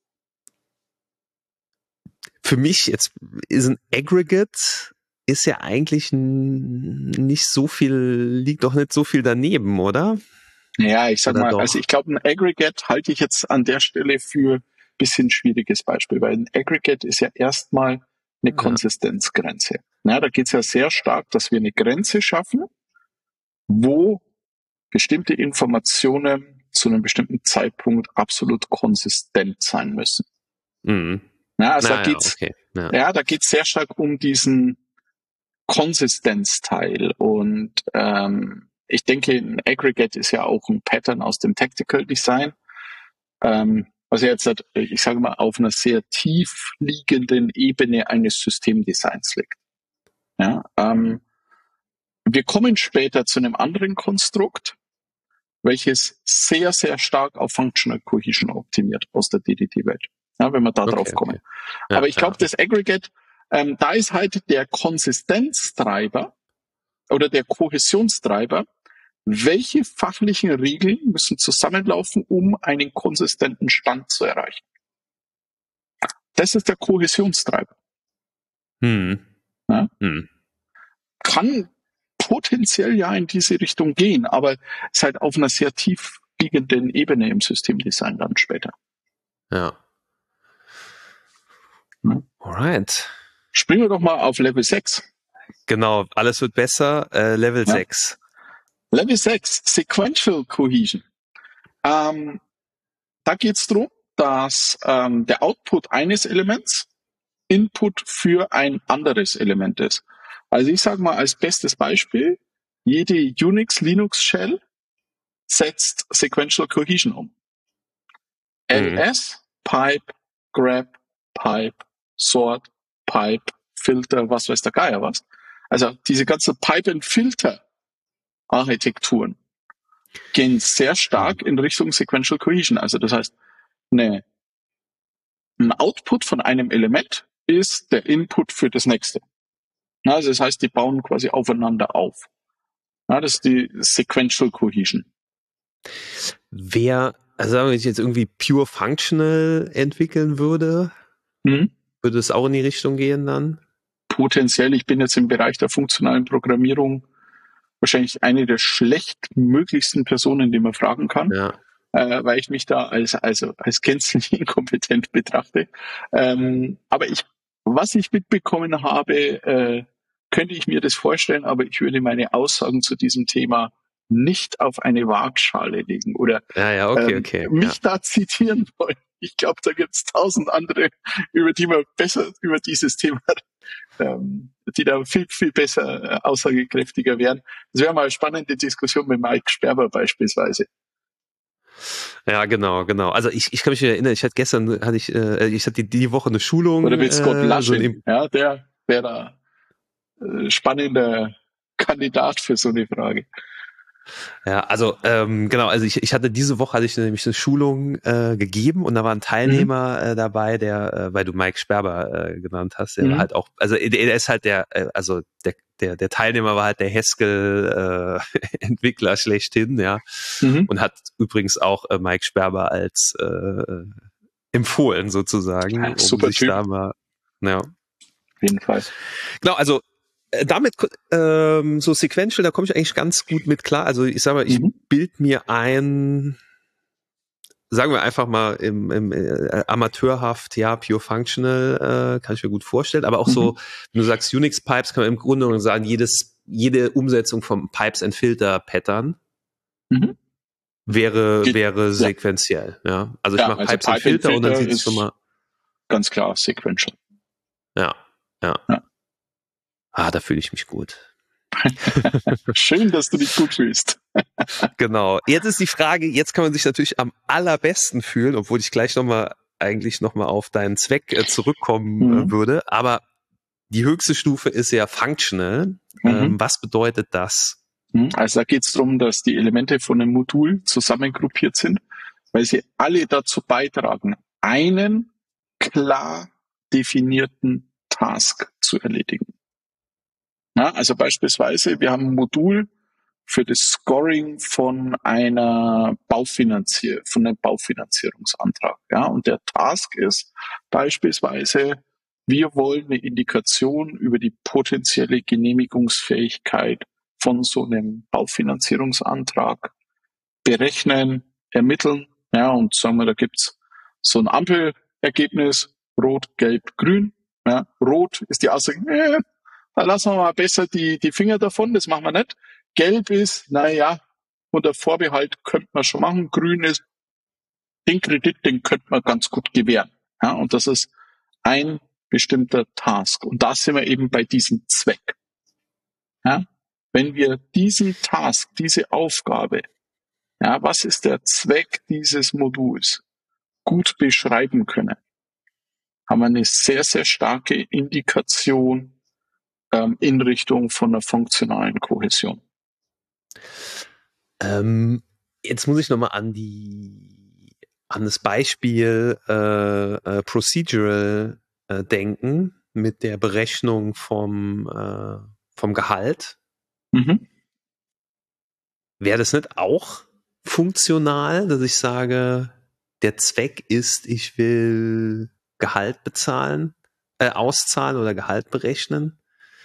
für mich jetzt ist ein Aggregate ist ja eigentlich nicht so viel, liegt doch nicht so viel daneben, oder? Ja, ich sag oder mal, doch? also ich glaube, ein Aggregate halte ich jetzt an der Stelle für ein bisschen schwieriges Beispiel, weil ein Aggregate ist ja erstmal eine ja. Konsistenzgrenze. Ja, da geht es ja sehr stark, dass wir eine Grenze schaffen, wo bestimmte Informationen zu einem bestimmten Zeitpunkt absolut konsistent sein müssen. Mhm. Ja, also Na, da geht's, ja, okay. ja. ja, da geht's sehr stark um diesen Konsistenzteil. Und ähm, ich denke, ein Aggregate ist ja auch ein Pattern aus dem Tactical Design. Ähm, also jetzt, ich sage mal, auf einer sehr tief liegenden Ebene eines Systemdesigns liegt. Ja, ähm, wir kommen später zu einem anderen Konstrukt, welches sehr, sehr stark auf Functional Cohesion optimiert aus der D D T-Welt. Ja, wenn wir da okay, drauf kommen. Okay. Ja, Aber ich glaube, ja. das Aggregate, ähm, da ist halt der Konsistenztreiber oder der Kohäsionstreiber. Welche fachlichen Regeln müssen zusammenlaufen, um einen konsistenten Stand zu erreichen? Das ist der Kohäsionstreiber. Hm. Ja? Hm. Kann potenziell ja in diese Richtung gehen, aber es ist halt auf einer sehr tief liegenden Ebene im Systemdesign dann später. Ja. Ja. Alright. Springen wir doch mal auf Level sechs. Genau, alles wird besser. Äh, Level Ja. sechs. Level sechs, Sequential Cohesion. Ähm, da geht es darum, dass ähm, der Output eines Elements Input für ein anderes Element ist. Also ich sage mal als bestes Beispiel, jede Unix-Linux-Shell setzt Sequential Cohesion um. Mhm. ls, pipe, grab, pipe, sort, pipe, filter, was weiß der Geier was. Also diese ganze Pipe-and-Filter-Architekturen gehen sehr stark in Richtung Sequential Cohesion. Also das heißt, eine, ein Output von einem Element ist der Input für das nächste. Also das heißt, die bauen quasi aufeinander auf. Ja, das ist die Sequential Cohesion. Wer, also sagen wir, wenn ich jetzt irgendwie pure functional entwickeln würde, Mhm. würde es auch in die Richtung gehen dann? Potenziell, ich bin jetzt im Bereich der funktionalen Programmierung wahrscheinlich eine der schlechtmöglichsten Personen, die man fragen kann, Ja. äh, weil ich mich da als, also als gänzlich inkompetent betrachte. Ähm, aber ich, was ich mitbekommen habe, äh, könnte ich mir das vorstellen, aber ich würde meine Aussagen zu diesem Thema nicht auf eine Waagschale legen oder Ja, ja, okay, ähm, okay. mich Ja. da zitieren wollen. Ich glaube, da gibt es tausend andere, über die man besser über dieses Thema, ähm, die da viel, viel besser äh, aussagekräftiger wären. Das wäre mal eine spannende Diskussion mit Mike Sperber beispielsweise. Ja, genau, genau. Also ich, ich kann mich erinnern, ich hatte gestern, hatte ich, äh, ich hatte die, die Woche eine Schulung. Oder mit Scott äh, so ein Lushing, ja, der wäre da äh, spannender Kandidat für so eine Frage. Ja, also ähm, genau, also ich, ich hatte diese Woche hatte ich nämlich eine Schulung äh, gegeben und da war ein Teilnehmer mhm. äh, dabei, der, äh, weil du Mike Sperber äh, genannt hast, der mhm. war halt auch, also der, der ist halt der, äh, also der, der, der Teilnehmer war halt der Haskell äh, Entwickler schlechthin, ja, mhm. und hat übrigens auch äh, Mike Sperber als äh, empfohlen sozusagen, ja, um super sich Typ. da mal, ja. Auf jeden Fall. Genau, also damit ähm, so Sequential, da komme ich eigentlich ganz gut mit klar. Also ich sag mal, ich mhm. bild mir ein, sagen wir einfach mal im, im äh, amateurhaft, ja, pure functional, äh, kann ich mir gut vorstellen. Aber auch mhm. so, wenn du sagst Unix Pipes, kann man im Grunde genommen sagen, jedes, jede Umsetzung vom Pipes and Filter Pattern mhm. wäre Ge- wäre ja. sequenziell. Ja, also ich ja, mache also Pipes Pipe and Filter, and Filter und dann sieht es schon mal ganz klar sequential. Ja, ja. ja. Ah, da fühle ich mich gut. Schön, dass du dich gut fühlst. Genau. Jetzt ist die Frage, jetzt kann man sich natürlich am allerbesten fühlen, obwohl ich gleich nochmal eigentlich nochmal auf deinen Zweck äh, zurückkommen mhm. äh, würde. Aber die höchste Stufe ist ja functional. Mhm. Ähm, was bedeutet das? Also da geht es darum, dass die Elemente von einem Modul zusammengruppiert sind, weil sie alle dazu beitragen, einen klar definierten Task zu erledigen. Ja, also beispielsweise, wir haben ein Modul für das Scoring von einer Baufinanzier von einem Baufinanzierungsantrag. Ja, und der Task ist beispielsweise, wir wollen eine Indikation über die potenzielle Genehmigungsfähigkeit von so einem Baufinanzierungsantrag berechnen, ermitteln. Ja, und sagen wir, da gibt's so ein Ampelergebnis, rot, gelb, grün. Ja, rot ist die Aussage, äh, da lassen wir mal besser die, die Finger davon, das machen wir nicht. Gelb ist, naja, unter Vorbehalt könnte man schon machen. Grün ist, den Kredit, den könnte man ganz gut gewähren. Ja, und das ist ein bestimmter Task. Und da sind wir eben bei diesem Zweck. Ja, wenn wir diesen Task, diese Aufgabe, ja, was ist der Zweck dieses Moduls, gut beschreiben können, haben wir eine sehr, sehr starke Indikation in Richtung von einer funktionalen Kohäsion. Ähm, jetzt muss ich nochmal an die an das Beispiel äh, äh, Procedural äh, denken mit der Berechnung vom äh, vom Gehalt. Mhm. Wäre das nicht auch funktional, dass ich sage, der Zweck ist, ich will Gehalt bezahlen, äh, auszahlen oder Gehalt berechnen?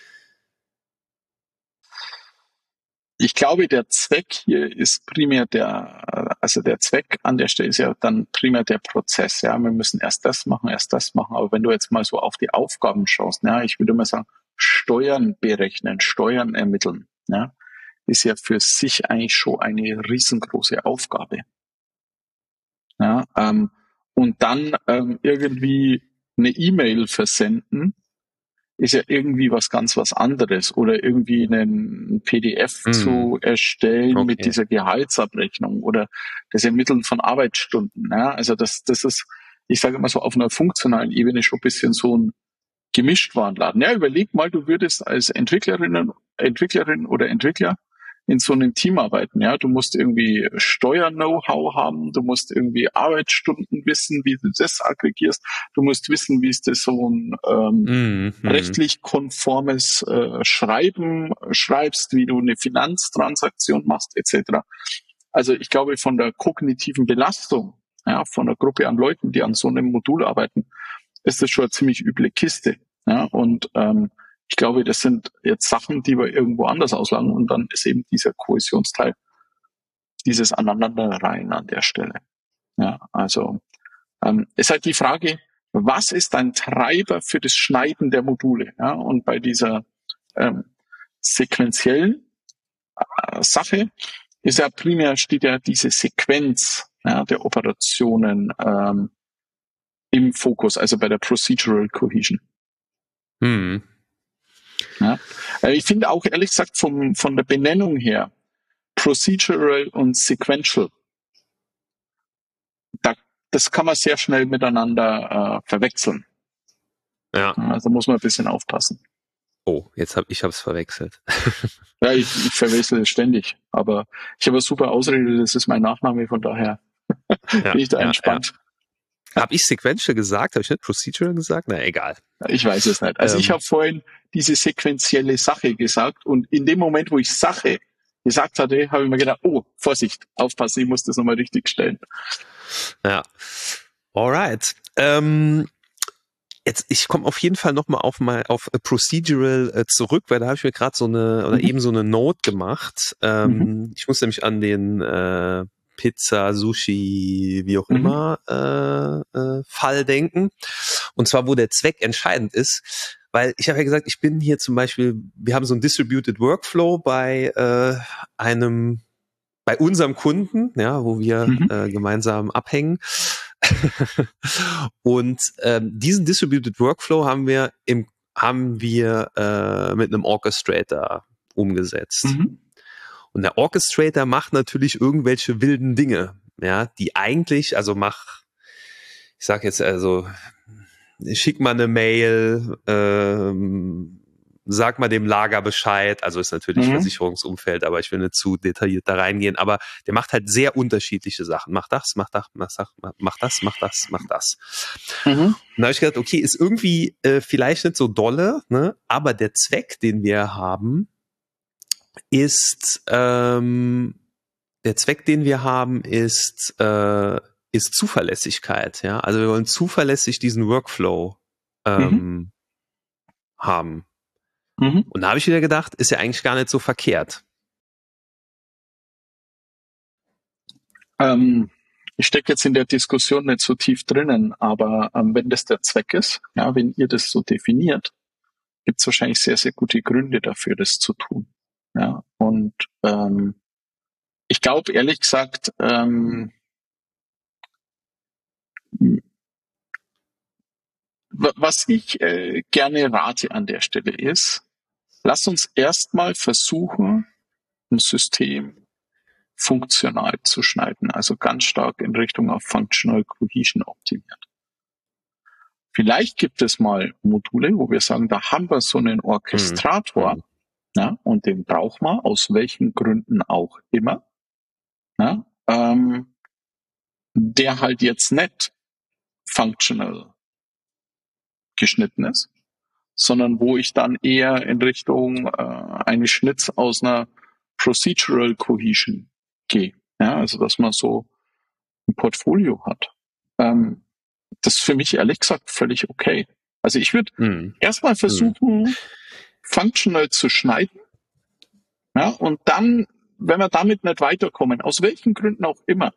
Ich glaube, der Zweck hier ist primär der, also der Zweck an der Stelle ist ja dann primär der Prozess. Ja, wir müssen erst das machen, erst das machen. Aber wenn du jetzt mal so auf die Aufgaben schaust, ja, ich würde mal sagen, Steuern berechnen, Steuern ermitteln, ja, ist ja für sich eigentlich schon eine riesengroße Aufgabe. Ja, ähm, und dann ähm, irgendwie eine E-Mail versenden, ist ja irgendwie was ganz was anderes. Oder irgendwie einen P D F Hm. zu erstellen mit Okay. dieser Gehaltsabrechnung oder das Ermitteln von Arbeitsstunden. Ja, also das, das ist, ich sage immer so, auf einer funktionalen Ebene schon ein bisschen so ein Gemischtwarenladen. Ja, überleg mal, du würdest als Entwicklerin, Entwicklerin oder Entwickler in so einem Team arbeiten. Ja, du musst irgendwie Steuer-Know-how haben, du musst irgendwie Arbeitsstunden wissen, wie du das aggregierst, du musst wissen, wie ist das so ein ähm, Mhm. rechtlich konformes äh, Schreiben schreibst, wie du eine Finanztransaktion machst, et cetera. Also ich glaube, von der kognitiven Belastung, ja, von der Gruppe an Leuten, die an so einem Modul arbeiten, ist das schon eine ziemlich üble Kiste. Ja, und ähm, ich glaube, das sind jetzt Sachen, die wir irgendwo anders auslagen und dann ist eben dieser Kohäsionsteil, dieses Aneinanderreihen an der Stelle. Ja, also ähm, ist halt die Frage, was ist ein Treiber für das Schneiden der Module? Ja, und bei dieser ähm, sequentiellen äh, Sache ist ja primär steht ja diese Sequenz ja, der Operationen ähm, im Fokus, also bei der Procedural Cohesion. Hm. Ja. Ich finde auch ehrlich gesagt vom, von der Benennung her, Procedural und Sequential, da, das kann man sehr schnell miteinander äh, verwechseln. Ja. Also muss man ein bisschen aufpassen. Oh, jetzt habe ich hab's verwechselt. Ja, ich, ich verwechsel es ständig, aber ich habe eine super Ausrede, das ist mein Nachname, von daher Ja, bin ich da ja, entspannt. Ja. Habe ich Sequential gesagt? Habe ich nicht Procedural gesagt? Na, egal. Ich weiß es nicht. Also Ähm. ich habe vorhin diese sequentielle Sache gesagt und in dem Moment, wo ich Sache gesagt hatte, habe ich mir gedacht, oh, Vorsicht, aufpassen, ich muss das nochmal richtig stellen. Ja. Alright. Ähm, jetzt, ich komme auf jeden Fall nochmal auf mal auf Procedural äh, zurück, weil da habe ich mir gerade so eine oder Mhm. eben so eine Note gemacht. Ähm, Mhm. Ich muss nämlich an den äh, Pizza, Sushi, wie auch Mhm. immer äh, äh, Fall denken. Und zwar, wo der Zweck entscheidend ist. Weil ich habe ja gesagt, ich bin hier zum Beispiel, wir haben so ein Distributed Workflow bei äh, einem, bei unserem Kunden, ja, wo wir Mhm. äh, gemeinsam abhängen. Und ähm, diesen Distributed Workflow haben wir im haben wir äh, mit einem Orchestrator umgesetzt. Mhm. Und der Orchestrator macht natürlich irgendwelche wilden Dinge, ja, die eigentlich, also mach, ich sag jetzt also, schick mal eine Mail, ähm, sag mal dem Lager Bescheid, also ist natürlich Mhm. Versicherungsumfeld, aber ich will nicht zu detailliert da reingehen, aber der macht halt sehr unterschiedliche Sachen. Mach das, mach das, mach das, mach das, mach das, mach das. Mhm. Und da habe ich gedacht, okay, ist irgendwie äh, vielleicht nicht so dolle, ne? Aber der Zweck, den wir haben, ist ähm, der Zweck, den wir haben, ist äh, ist Zuverlässigkeit. Ja, also wir wollen zuverlässig diesen Workflow ähm, Mhm. haben. Mhm. Und da habe ich wieder gedacht, ist ja eigentlich gar nicht so verkehrt. Ähm, ich stecke jetzt in der Diskussion nicht so tief drinnen, aber ähm, wenn das der Zweck ist, ja, wenn ihr das so definiert, gibt es wahrscheinlich sehr, sehr gute Gründe dafür, das zu tun. Ja, und ähm, ich glaube, ehrlich gesagt, ähm, was ich äh, gerne rate an der Stelle ist, lass uns erstmal versuchen, ein System funktional zu schneiden, also ganz stark in Richtung auf Functional Cohesion optimiert. Vielleicht gibt es mal Module, wo wir sagen, da haben wir so einen Orchestrator, Hm. ja, und den braucht man aus welchen Gründen auch immer, ja, ähm, der halt jetzt nicht functional geschnitten ist, sondern wo ich dann eher in Richtung äh, eines Schnitts aus einer Procedural Cohesion gehe. Ja, also dass man so ein Portfolio hat. Ähm, das ist für mich ehrlich gesagt völlig okay. Also ich würde Hm. erstmal versuchen, hm. functional zu schneiden. Ja, und dann, wenn wir damit nicht weiterkommen, aus welchen Gründen auch immer,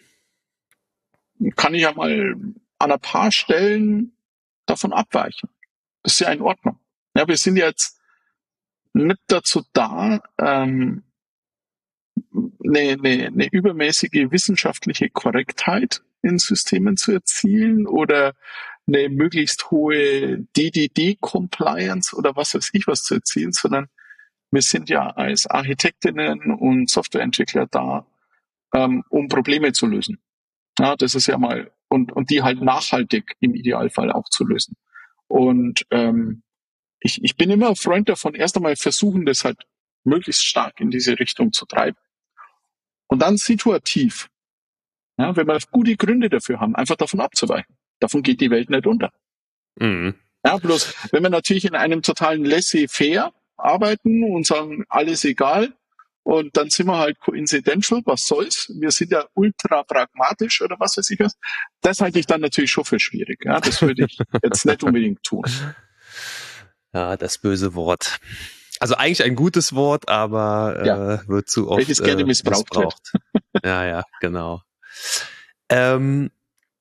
kann ich ja mal an ein paar Stellen davon abweichen. Das ist ja in Ordnung. Ja, wir sind jetzt nicht dazu da, ähm, eine, eine, eine übermäßige wissenschaftliche Korrektheit in Systemen zu erzielen oder eine möglichst hohe D D D-Compliance oder was weiß ich was zu erzielen, sondern wir sind ja als Architektinnen und Softwareentwickler da, ähm, um Probleme zu lösen. Ja, das ist ja mal, und, und die halt nachhaltig im Idealfall auch zu lösen. Und ähm, ich, ich bin immer ein Freund davon, erst einmal versuchen, das halt möglichst stark in diese Richtung zu treiben. Und dann situativ, ja, wenn wir gute Gründe dafür haben, einfach davon abzuweichen. Davon geht die Welt nicht unter. Mhm. Ja, bloß, wenn wir natürlich in einem totalen Laissez-faire arbeiten und sagen, alles egal, und dann sind wir halt coincidental, was soll's? Wir sind ja ultra pragmatisch oder was weiß ich was. Das halte ich dann natürlich schon für schwierig. Ja, das würde ich jetzt nicht unbedingt tun. Ja, das böse Wort. Also eigentlich ein gutes Wort, aber Ja. äh, wird zu oft Welches gerne äh, missbraucht wird. Ja, ja, genau. Ähm,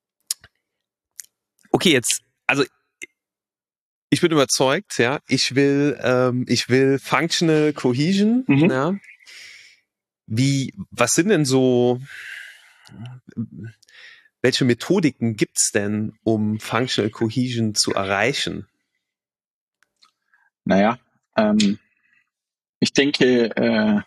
okay, jetzt, also ich bin überzeugt, ja, ich will, ähm, ich will Functional Cohesion, Mhm. ja. Wie, was sind denn so, welche Methodiken gibt's denn, um Functional Cohesion zu erreichen? Naja, ähm, ich denke, äh,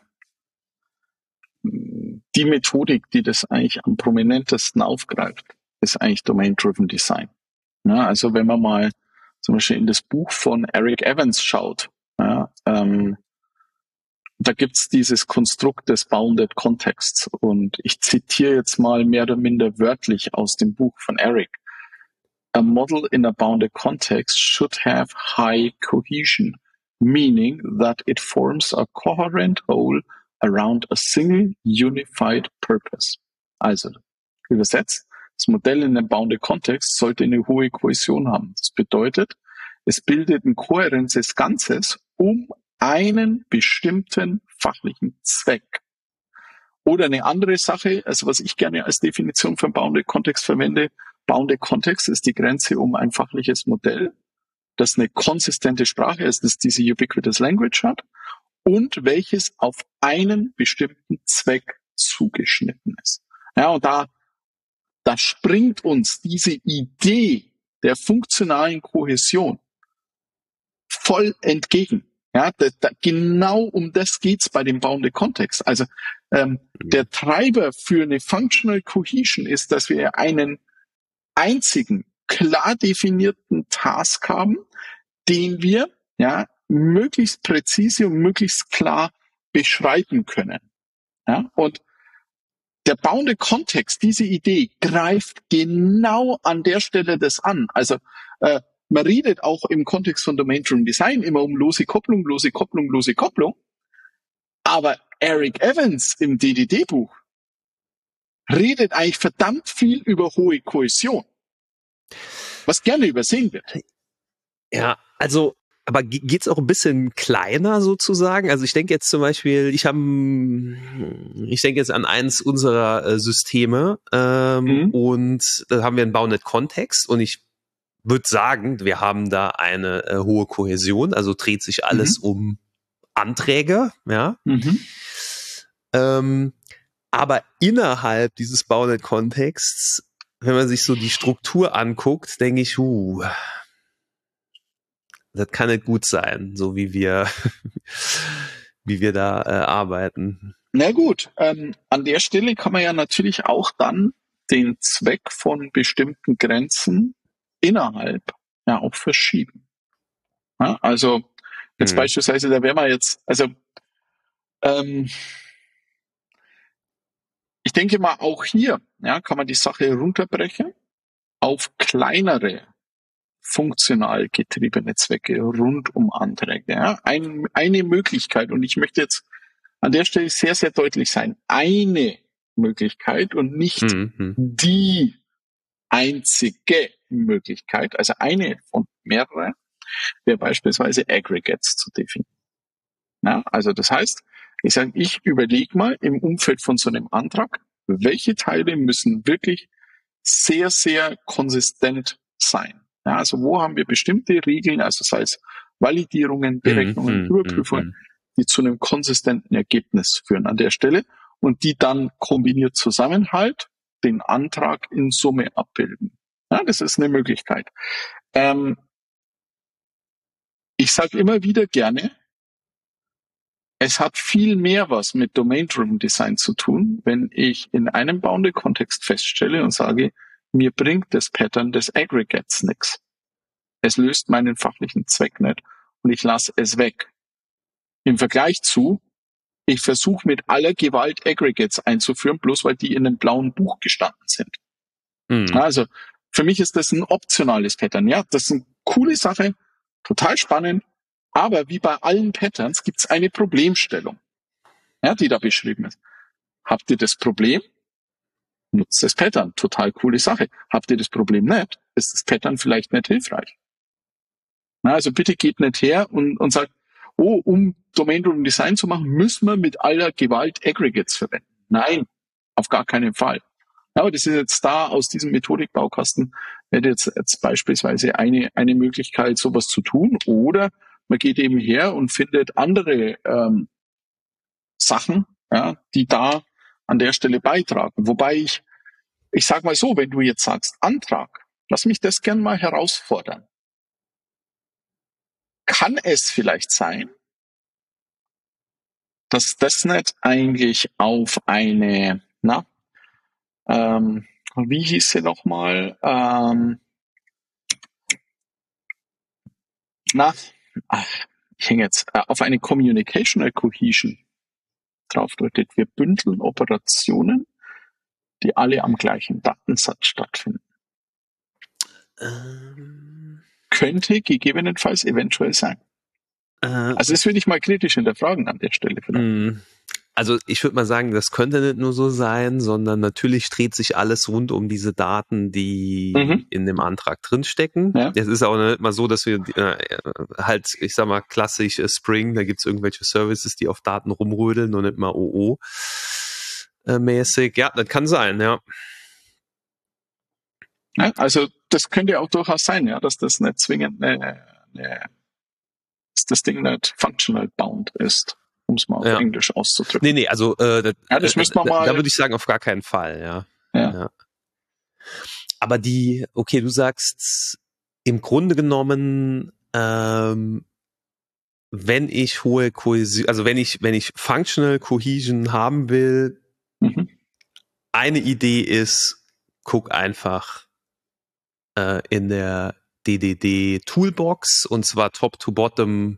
die Methodik, die das eigentlich am prominentesten aufgreift, ist eigentlich Domain-Driven Design. Ja, also wenn man mal zum Beispiel in das Buch von Eric Evans schaut, ja, ähm, da gibt's dieses Konstrukt des Bounded Contexts. Und ich zitiere jetzt mal mehr oder minder wörtlich aus dem Buch von Eric. A model in a bounded context should have high cohesion, meaning that it forms a coherent whole around a single unified purpose. Also, übersetzt, das Modell in einem bounded context sollte eine hohe Kohäsion haben. Das bedeutet, es bildet ein kohärentes Ganzes um einen bestimmten fachlichen Zweck. Oder eine andere Sache, also was ich gerne als Definition von Bounded Context verwende, Bounded Context ist die Grenze um ein fachliches Modell, das eine konsistente Sprache ist, das diese Ubiquitous Language hat und welches auf einen bestimmten Zweck zugeschnitten ist. Ja, und da, da springt uns diese Idee der funktionalen Kohäsion voll entgegen. Ja, da, da, genau um das geht's bei dem Bounded Context. Also ähm, der Treiber für eine Functional Cohesion ist, dass wir einen einzigen, klar definierten Task haben, den wir ja möglichst präzise und möglichst klar beschreiben können. Ja, und der Bounded Context, diese Idee, greift genau an der Stelle das an. Also äh, man redet auch im Kontext von Domain-Driven Design immer um lose Kopplung, lose Kopplung, lose Kopplung. Aber Eric Evans im D D D-Buch redet eigentlich verdammt viel über hohe Kohäsion, was gerne übersehen wird. Ja, also, aber geht's auch ein bisschen kleiner sozusagen? Also ich denke jetzt zum Beispiel, ich habe, ich denke jetzt an eins unserer äh, Systeme ähm, mhm. und da haben wir einen Bounded Context und ich würde sagen, wir haben da eine äh, hohe Kohäsion, also dreht sich alles mhm. um Anträge, ja. Mhm. Ähm, aber innerhalb dieses Bounded Contexts, wenn man sich so die Struktur anguckt, denke ich, huh, das kann nicht gut sein, so wie wir, wie wir da äh, arbeiten. Na gut, ähm, an der Stelle kann man ja natürlich auch dann den Zweck von bestimmten Grenzen innerhalb ja auch verschieben. Ja, also jetzt hm. beispielsweise, da wäre man jetzt, also ähm, ich denke mal auch hier ja, kann man die Sache runterbrechen auf kleinere funktional getriebene Zwecke rund um Anträge. Ja. Ein, eine Möglichkeit, und ich möchte jetzt an der Stelle sehr, sehr deutlich sein, eine Möglichkeit und nicht mhm. die einzige Möglichkeit, also eine von mehreren, wäre beispielsweise Aggregates zu definieren. Ja, also das heißt, ich sage, ich überlege mal im Umfeld von so einem Antrag, welche Teile müssen wirklich sehr, sehr konsistent sein. Ja, also wo haben wir bestimmte Regeln, also sei es Validierungen, Berechnungen, Mhm, Überprüfungen, mhm. die zu einem konsistenten Ergebnis führen an der Stelle und die dann kombiniert zusammen halt den Antrag in Summe abbilden. Ja, das ist eine Möglichkeit. Ähm, ich sage immer wieder gerne, es hat viel mehr was mit Domain-Driven Design zu tun, wenn ich in einem Bounded-Kontext feststelle und sage, mir bringt das Pattern des Aggregates nichts. Es löst meinen fachlichen Zweck nicht und ich lasse es weg. Im Vergleich zu, ich versuche mit aller Gewalt Aggregates einzuführen, bloß weil die in einem blauen Buch gestanden sind. Mhm. Also für mich ist das ein optionales Pattern. Ja, das ist eine coole Sache, total spannend, aber wie bei allen Patterns gibt es eine Problemstellung, ja, die da beschrieben ist. Habt ihr das Problem? Nutzt das Pattern. Total coole Sache. Habt ihr das Problem nicht? Ist das Pattern vielleicht nicht hilfreich? Na, also bitte geht nicht her und, und sagt, oh, um Domain-Driven Design zu machen, müssen wir mit aller Gewalt Aggregates verwenden. Nein, auf gar keinen Fall. Aber das ist jetzt da aus diesem Methodikbaukasten, wäre jetzt, jetzt beispielsweise eine, eine Möglichkeit, sowas zu tun. Oder man geht eben her und findet andere ähm, Sachen, ja, die da an der Stelle beitragen. Wobei ich, ich sag mal so, wenn du jetzt sagst Antrag, lass mich das gern mal herausfordern. Kann es vielleicht sein, dass das nicht eigentlich auf eine, na, ähm, wie hieß sie nochmal? Ähm, na, ach, ich hänge jetzt, äh, auf eine Communicational Cohesion draufdeutet. Wir bündeln Operationen, die alle am gleichen Datensatz stattfinden. Ähm, Könnte gegebenenfalls eventuell sein. äh, Also das würde ich mal kritisch hinterfragen an der Stelle vielleicht. mh. Also ich würde mal sagen, das könnte nicht nur so sein, sondern natürlich dreht sich alles rund um diese Daten, die Mhm. in dem Antrag drinstecken. Ja. Es ist auch nicht mal so, dass wir äh, halt, ich sag mal, klassisch äh, Spring, da gibt's irgendwelche Services, die auf Daten rumrödeln und nicht mal O O äh, mäßig. Ja, das kann sein, ja. Ja, also das könnte auch durchaus sein, ja, dass das nicht zwingend eine, eine, dass das Ding nicht functional bound ist, um es mal auf Ja. Englisch auszudrücken. Nee, nee, also äh, das, Ja, das müsste man da, mal. da würde ich sagen, auf gar keinen Fall, ja. Ja. ja. Aber die, okay, du sagst, im Grunde genommen, ähm, wenn ich hohe Kohäsion, also wenn ich, wenn ich Functional Cohesion haben will, Mhm. eine Idee ist, guck einfach äh, in der D D D Toolbox und zwar top to bottom.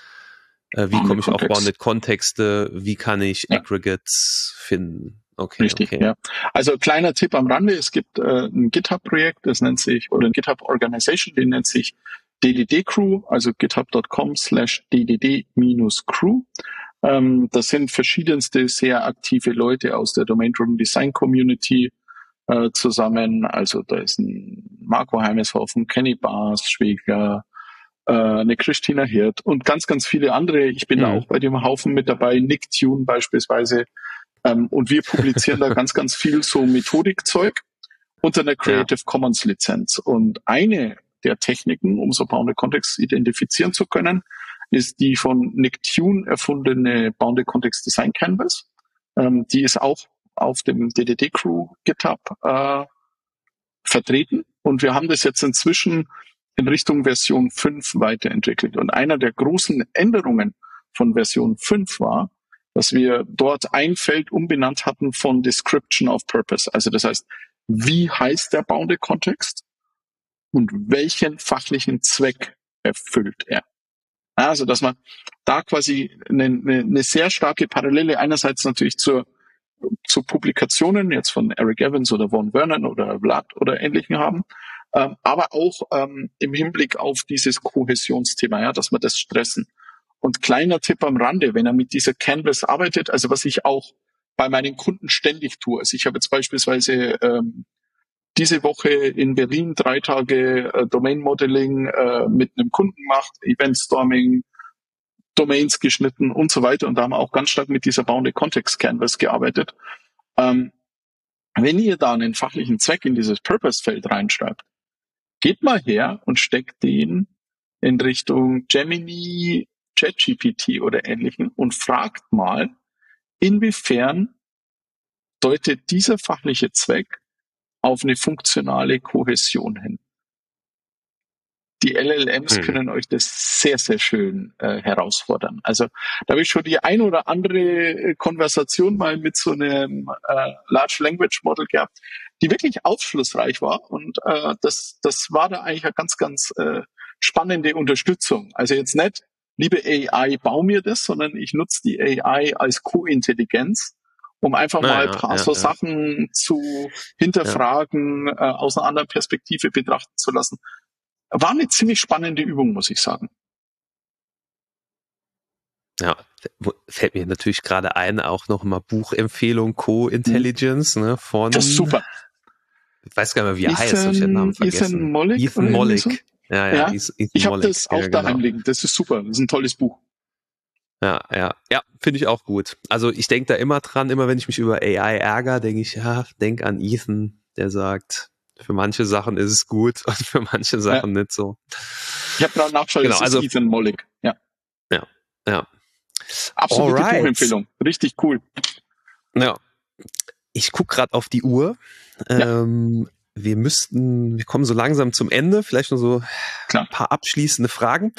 Äh, wie komme ich auf Bounded Kontexte? Wie kann ich Ja. Aggregates finden? Okay, Richtig, okay. ja. Also kleiner Tipp am Rande, es gibt äh, ein GitHub-Projekt, das nennt sich, oder ein GitHub-Organisation, den nennt sich D D D Crew, also github.com slash ddd-crew. Ähm, das sind verschiedenste sehr aktive Leute aus der Domain-Driven Design Community äh, zusammen. Also da ist ein Marco Heimeshofen, Kenny Baas, Schwegler, äh, eine Christina Hirt und ganz, ganz viele andere. Ich bin Mhm. da auch bei dem Haufen mit dabei, Nick Tune beispielsweise. Ähm, und wir publizieren da ganz, ganz viel so Methodikzeug unter einer Creative ja. Commons Lizenz. Und eine der Techniken, um so Bounded Context identifizieren zu können, ist die von Nick Tune erfundene Bounded Context Design Canvas. Ähm, die ist auch auf dem D D D Crew GitHub äh, vertreten. Und wir haben das jetzt inzwischen in Richtung Version fünf weiterentwickelt. Und einer der großen Änderungen von Version fünf war, dass wir dort ein Feld umbenannt hatten von Description of Purpose. Also das heißt, wie heißt der Bounded Context und welchen fachlichen Zweck erfüllt er? Also dass man da quasi eine, eine, eine sehr starke Parallele einerseits natürlich zur, zu Publikationen jetzt von Eric Evans oder Von Vernon oder Vlad oder Ähnlichen haben, ähm, aber auch ähm, im Hinblick auf dieses Kohäsionsthema, ja, dass wir das stressen. Und kleiner Tipp am Rande, wenn er mit dieser Canvas arbeitet, also was ich auch bei meinen Kunden ständig tue. Also ich habe jetzt beispielsweise ähm, diese Woche in Berlin drei Tage äh, Domain Modeling äh, mit einem Kunden gemacht, Event Storming, Domains geschnitten und so weiter. Und da haben wir auch ganz stark mit dieser Bounded Context Canvas gearbeitet. Ähm, wenn ihr da einen fachlichen Zweck in dieses Purpose-Feld reinschreibt, geht mal her und steckt den in Richtung Gemini, ChatGPT oder Ähnlichem und fragt mal, inwiefern deutet dieser fachliche Zweck auf eine funktionale Kohäsion hin. Die L L Ms hm. können euch das sehr, sehr schön äh, herausfordern. Also da habe ich schon die ein oder andere Konversation mal mit so einem äh, Large Language Model gehabt, die wirklich aufschlussreich war. Und äh, das, das war da eigentlich eine ganz, ganz äh, spannende Unterstützung. Also jetzt nicht, liebe A I, bau mir das, sondern ich nutze die A I als Co-Intelligenz, um einfach Na, mal ein paar ja, so ja. Sachen zu hinterfragen, ja. äh, aus einer anderen Perspektive betrachten zu lassen. War eine ziemlich spannende Übung, muss ich sagen. Ja, fällt mir natürlich gerade ein, auch noch mal Buchempfehlung Co-Intelligence, mhm. ne, von... Das ist super. Ich weiß gar nicht mehr, wie er Ethan, heißt, habe ich den Namen vergessen. Ethan Mollick? Ethan Mollick. So? Ja, ja, ja. Ethan ich habe das auch ja, daheim liegen. Das ist super. Das ist ein tolles Buch. Ja, ja, ja, finde ich auch gut. Also ich denke da immer dran, immer wenn ich mich über A I ärgere, denke ich, ja, denk an Ethan, der sagt... Für manche Sachen ist es gut und für manche Sachen ja. nicht so. Ich habe gerade nachgeschaut, genau, das also, ist Ethan Mollick. Ja, ja, ja. Absolute Alright. Buchempfehlung. Richtig cool. Ja. Ich gucke gerade auf die Uhr. Ja. Ähm, wir müssten, wir kommen so langsam zum Ende. Vielleicht nur so Klar. ein paar abschließende Fragen.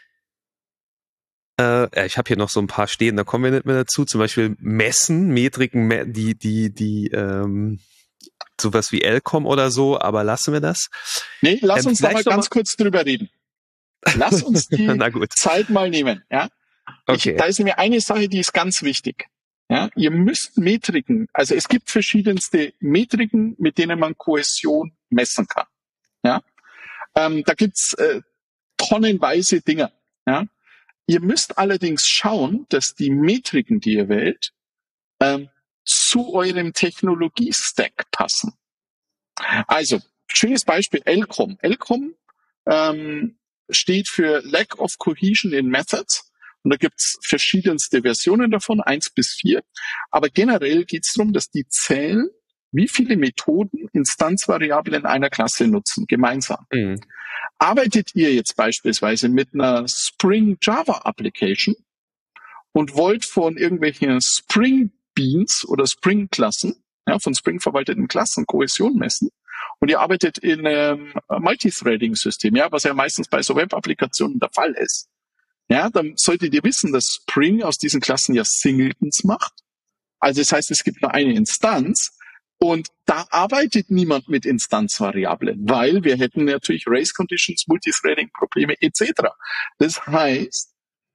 Äh, ja, ich habe hier noch so ein paar stehen, da kommen wir nicht mehr dazu. Zum Beispiel Messen, Metriken, die, die, die, ähm, sowas wie L C O M oder so, aber lassen wir das. Nee, lass ähm, uns da mal ganz mal kurz drüber reden. Lass uns die Zeit mal nehmen. Ja? Okay. Ich, da ist nämlich eine Sache, die ist ganz wichtig. Ja? Ihr müsst Metriken, also es gibt verschiedenste Metriken, mit denen man Kohäsion messen kann. Ja? Ähm, da gibt's äh, tonnenweise Dinge. Ja? Ihr müsst allerdings schauen, dass die Metriken, die ihr wählt, ähm, zu eurem Technologie-Stack passen. Also, schönes Beispiel, L C O M. L C O M ähm, steht für Lack of Cohesion in Methods. Und da gibt's verschiedenste Versionen davon, eins bis vier. Aber generell geht's darum, dass die zählen, wie viele Methoden Instanzvariablen einer Klasse nutzen, gemeinsam. Mhm. Arbeitet ihr jetzt beispielsweise mit einer Spring Java Application und wollt von irgendwelchen Spring Beans oder Spring-Klassen, ja, von Spring verwalteten Klassen Kohäsion messen und ihr arbeitet in einem Multithreading-System, ja, was ja meistens bei so Web-Applikationen der Fall ist, ja, dann solltet ihr wissen, dass Spring aus diesen Klassen ja Singletons macht. Also das heißt, es gibt nur eine Instanz und da arbeitet niemand mit Instanzvariablen, weil wir hätten natürlich Race-Conditions, Multithreading-Probleme et cetera. Das heißt,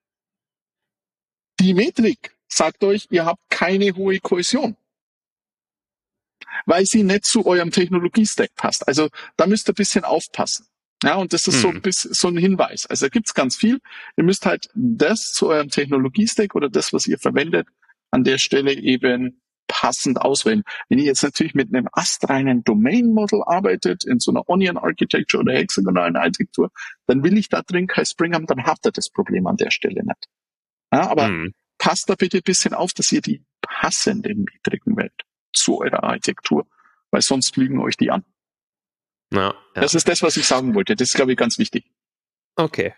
die Metrik sagt euch, ihr habt keine hohe Kohäsion, weil sie nicht zu eurem Technologie-Stack passt. Also da müsst ihr ein bisschen aufpassen. Ja, und das ist hm. so ein bisschen so ein Hinweis. Also da gibt's ganz viel. Ihr müsst halt das zu eurem Technologie-Stack oder das, was ihr verwendet, an der Stelle eben passend auswählen. Wenn ihr jetzt natürlich mit einem astreinen Domain-Model arbeitet, in so einer Onion-Architecture oder hexagonalen Architektur, dann will ich da drin kein Spring haben, dann habt ihr das Problem an der Stelle nicht. Ja, aber hm. passt da bitte ein bisschen auf, dass ihr die passenden Metriken wählt zu eurer Architektur, weil sonst lügen euch die an. Ja, ja. Das ist das, was ich sagen wollte. Das ist, glaube ich, ganz wichtig. Okay.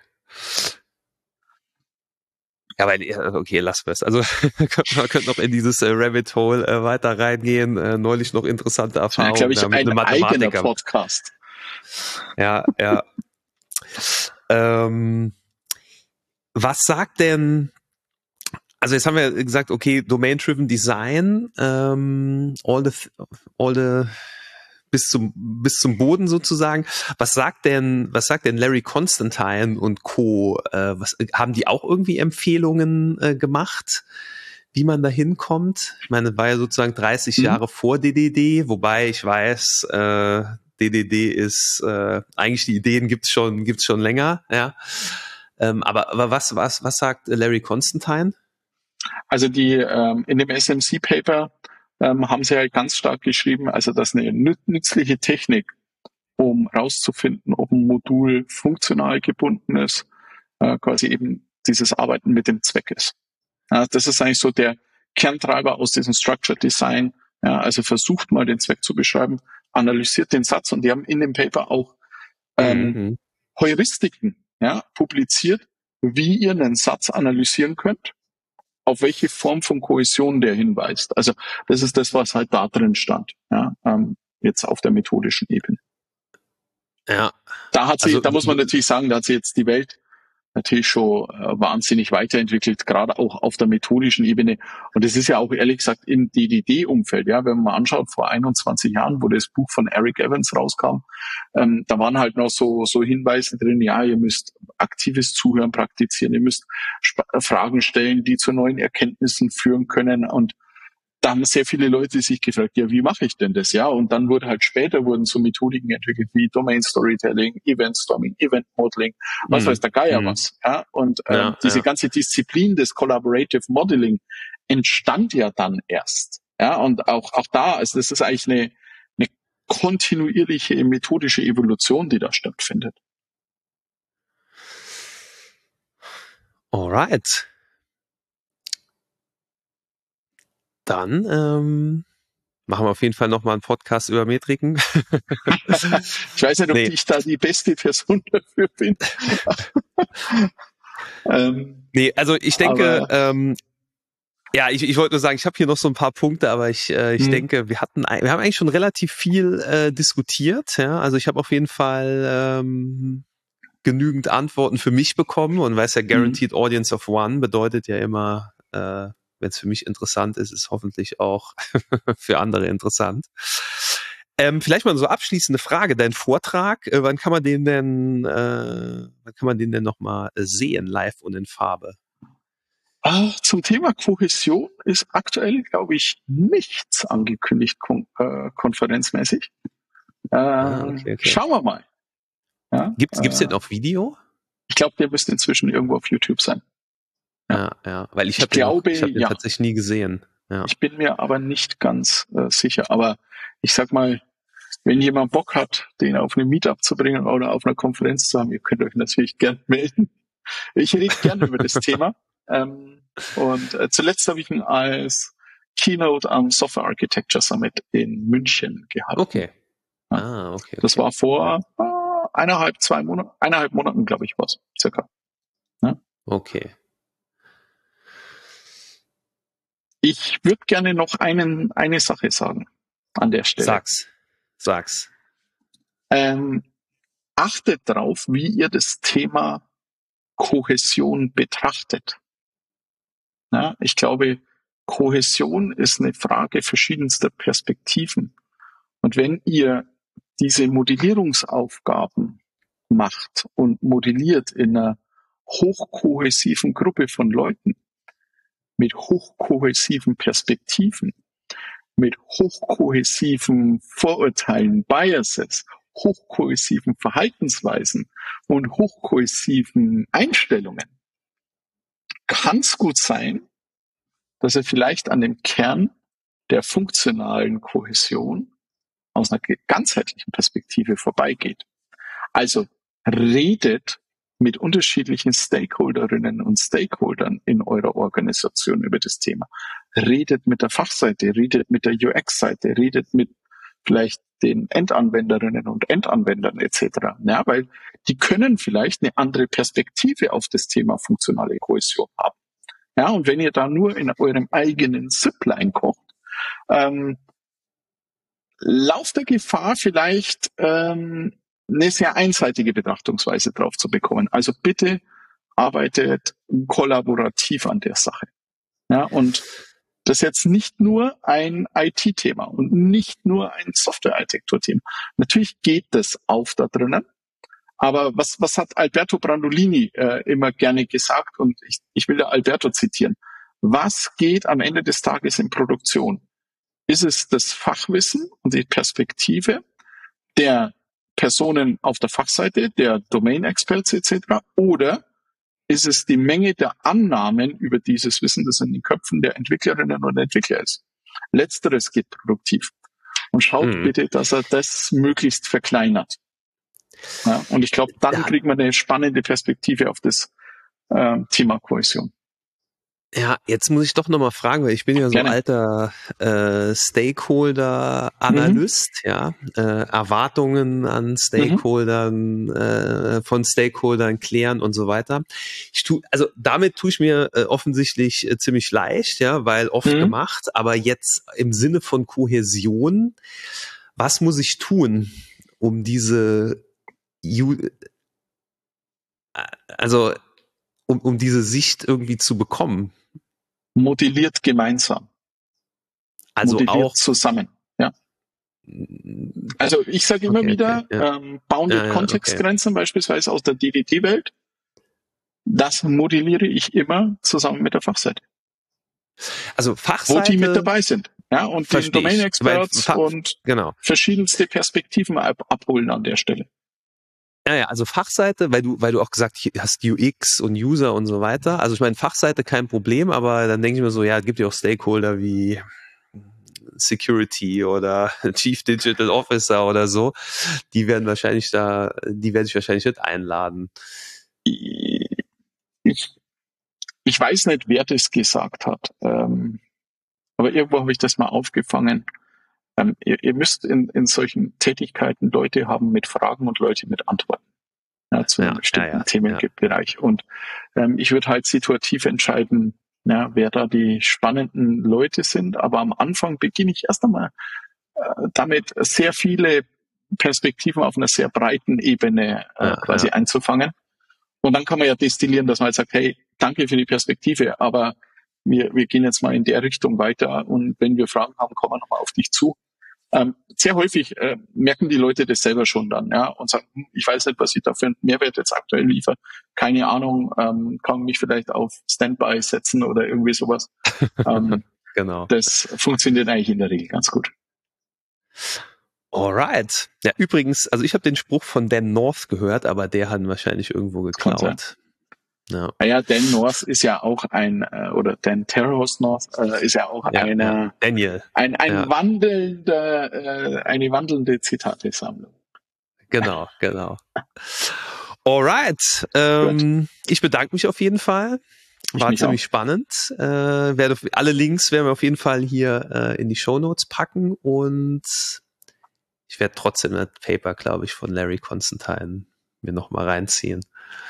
Ja, aber okay, lassen wir es. Also man könnte noch in dieses äh, Rabbit Hole äh, weiter reingehen. Äh, neulich noch interessante Erfahrungen. Ja, glaube ich, ein eigener Podcast. Ja, ja. ähm, was sagt denn, also jetzt haben wir gesagt, okay, Domain-Driven Design, ähm, all the, all the, bis zum, bis zum Boden sozusagen. Was sagt denn, was sagt denn Larry Constantine und Co.? Äh, was, haben die auch irgendwie Empfehlungen äh, gemacht, wie man da hinkommt? Ich meine, das war ja sozusagen dreißig mhm. Jahre vor D D D, wobei ich weiß, äh, D D D ist, äh, eigentlich die Ideen gibt's schon, gibt's schon länger, ja. Ähm, aber, aber was, was, was sagt Larry Constantine? Also die, ähm, in dem S M C-Paper ähm, haben sie halt ganz stark geschrieben, also dass eine nützliche Technik, um rauszufinden, ob ein Modul funktional gebunden ist, äh, quasi eben dieses Arbeiten mit dem Zweck ist. Ja, das ist eigentlich so der Kerntreiber aus diesem Structured Design. Ja, also versucht mal den Zweck zu beschreiben, analysiert den Satz und die haben in dem Paper auch ähm, mhm. Heuristiken ja, publiziert, wie ihr einen Satz analysieren könnt, auf welche Form von Kohäsion der hinweist. Also das ist das, was halt da drin stand, ja, ähm, jetzt auf der methodischen Ebene. Ja. Da hat sie, Also, da muss man natürlich sagen, da hat sie jetzt die Welt natürlich schon äh, wahnsinnig weiterentwickelt, gerade auch auf der methodischen Ebene. Und das ist ja auch ehrlich gesagt im D D D-Umfeld. Ja, wenn man mal anschaut, vor einundzwanzig Jahren, wo das Buch von Eric Evans rauskam, ähm, da waren halt noch so so Hinweise drin. Ja, ihr müsst aktives Zuhören praktizieren, ihr müsst Sp- Fragen stellen, die zu neuen Erkenntnissen führen können. Und da haben sehr viele Leute sich gefragt, ja, wie mache ich denn das? Ja, und dann wurde halt später wurden so Methodiken entwickelt wie Domain Storytelling, Event Storming, Event Modeling, was mh, weiß der Geier mh. was. Ja, und ähm, Ja, diese ja. ganze Disziplin des Collaborative Modeling entstand ja dann erst. Ja, und auch auch da, also das ist eigentlich eine, eine kontinuierliche methodische Evolution, die da stattfindet. Alright. Dann ähm, machen wir auf jeden Fall nochmal einen Podcast über Metriken. Ich weiß nicht, ob Nee. ich da die beste Person dafür bin. ähm, Nee, also ich denke, aber, ähm, ja, ich, ich wollte nur sagen, ich habe hier noch so ein paar Punkte, aber ich, äh, ich hm. denke, wir hatten, ein- wir haben eigentlich schon relativ viel äh, diskutiert. Ja, also ich habe auf jeden Fall ähm, genügend Antworten für mich bekommen und weiß ja, Guaranteed Audience of One bedeutet ja immer, äh, wenn es für mich interessant ist, ist hoffentlich auch für andere interessant. Ähm, vielleicht mal so abschließende Frage. Dein Vortrag, äh, wann kann man den denn, äh, wann kann man den denn nochmal sehen, live und in Farbe? Ah, zum Thema Kohäsion ist aktuell, glaube ich, nichts angekündigt kon äh, konferenzmäßig. Äh, Ah, okay, okay. Schauen wir mal. Ja, Gibt's, gibt's äh, den auf Video? ich glaube, der müsste inzwischen irgendwo auf YouTube sein. Ja, ja, ja, weil ich Ich habe den noch, glaube, ich habe den ja. tatsächlich nie gesehen. Ja. Ich bin mir aber nicht ganz äh, sicher. Aber ich sag mal, wenn jemand Bock hat, den auf eine Meetup zu bringen oder auf einer Konferenz zu haben, ihr könnt euch natürlich gern melden. Ich rede gerne über das Thema. Ähm, und äh, zuletzt habe ich ihn als Keynote am Software Architecture Summit in München gehalten. Okay. Ja. Ah, okay, okay. Das war vor äh, eineinhalb, zwei Monaten, eineinhalb Monaten, glaube ich, war es, circa. Ja. Okay. Ich würde gerne noch einen, eine Sache sagen an der Stelle. Sag's. Sag's. Ähm, achtet drauf, wie ihr das Thema Kohäsion betrachtet. Ja, ich glaube, Kohäsion ist eine Frage verschiedenster Perspektiven. Und wenn ihr diese Modellierungsaufgaben macht und modelliert in einer hochkohäsiven Gruppe von Leuten, mit hochkohäsiven Perspektiven, mit hochkohäsiven Vorurteilen, Biases, hochkohäsiven Verhaltensweisen und hochkohäsiven Einstellungen, kann es gut sein, dass er vielleicht an dem Kern der funktionalen Kohäsion aus einer ganzheitlichen Perspektive vorbeigeht. Also redet mit unterschiedlichen Stakeholderinnen und Stakeholdern in eurer Organisation über das Thema. Redet mit der Fachseite, redet mit der U X-Seite, redet mit vielleicht den Endanwenderinnen und Endanwendern et cetera. Ja, weil die können vielleicht eine andere Perspektive auf das Thema funktionale Kohäsion haben. Ja, und wenn ihr da nur in eurem eigenen Zipline kocht, ähm, lauft der Gefahr vielleicht ähm, eine sehr einseitige Betrachtungsweise drauf zu bekommen. Also bitte arbeitet kollaborativ an der Sache. Ja, und das ist jetzt nicht nur ein I T-Thema und nicht nur ein Software-Architektur-Thema. Natürlich geht das auf da drinnen. Aber was, was hat Alberto Brandolini äh, immer gerne gesagt? Und ich, ich will da Alberto zitieren. Was geht am Ende des Tages in Produktion? Ist es das Fachwissen und die Perspektive der Personen auf der Fachseite, der Domain-Experts et cetera, oder ist es die Menge der Annahmen über dieses Wissen, das in den Köpfen der Entwicklerinnen und Entwickler ist? Letzteres geht produktiv. Und schaut Mhm. bitte, dass er das möglichst verkleinert. Ja, und ich glaube, dann Ja. kriegt man eine spannende Perspektive auf das äh, Thema Kohäsion. Ja, jetzt muss ich doch nochmal fragen, weil ich bin ja so Gerne. alter äh, Stakeholder-Analyst, mhm. ja, äh, Erwartungen an Stakeholdern, mhm. äh, von Stakeholdern klären und so weiter. Ich tu, also damit tue ich mir äh, offensichtlich äh, ziemlich leicht, ja, weil oft mhm. gemacht, aber jetzt im Sinne von Kohäsion, was muss ich tun, um diese, also um, um diese Sicht irgendwie zu bekommen? Modelliert gemeinsam. Also modelliert auch zusammen. Ja. Also ich sage immer okay, wieder, okay, ja. ähm, Bounded ja, ja, Kontextgrenzen okay. beispielsweise aus der D D T-Welt, das modelliere ich immer zusammen mit der Fachseite. Also Fachseite, wo die mit dabei sind. Ja, und den Domain Experts und genau. verschiedenste Perspektiven ab, abholen an der Stelle. Ja, ja, also Fachseite, weil du, weil du auch gesagt hast, U X und User und so weiter. Also ich meine, Fachseite kein Problem, aber dann denke ich mir so, ja, es gibt ja auch Stakeholder wie Security oder Chief Digital Officer oder so. Die werden wahrscheinlich da, die werde ich wahrscheinlich mit einladen. Ich, ich weiß nicht, wer das gesagt hat, ähm, aber irgendwo habe ich das mal aufgefangen. Ähm, ihr, ihr müsst in, in solchen Tätigkeiten Leute haben mit Fragen und Leute mit Antworten. Ja, zu einem ja, bestimmten ja, ja, Themenbereich. Ja. Und ähm, ich würde halt situativ entscheiden, ja, wer da die spannenden Leute sind. Aber am Anfang beginne ich erst einmal äh, damit, sehr viele Perspektiven auf einer sehr breiten Ebene äh, ja, quasi ja. einzufangen. Und dann kann man ja destillieren, dass man halt sagt, hey, danke für die Perspektive, aber wir, wir gehen jetzt mal in der Richtung weiter und wenn wir Fragen haben, kommen wir nochmal auf dich zu. Ähm, sehr häufig äh, merken die Leute das selber schon dann, ja, und sagen, hm, ich weiß nicht, was ich da für einen Mehrwert jetzt aktuell liefere, keine Ahnung, ähm, kann mich vielleicht auf Standby setzen oder irgendwie sowas. Ähm, genau. Das funktioniert eigentlich in der Regel ganz gut. Alright. Ja, übrigens, also ich habe den Spruch von Dan North gehört, aber der hat ihn wahrscheinlich irgendwo geklaut. Ja. Naja, Dan North ist ja auch ein, äh, oder Dan Terhorst North äh, ist ja auch ja, eine, ja. Daniel. ein, ein ja. wandelnder, äh, eine wandelnde Zitatesammlung. Genau, genau. Alright. Ähm, ich bedanke mich auf jeden Fall. War ziemlich auch. spannend. Äh, werde alle Links werden wir auf jeden Fall hier äh, in die Shownotes packen und ich werde trotzdem das Paper, glaube ich, von Larry Constantine mir nochmal reinziehen.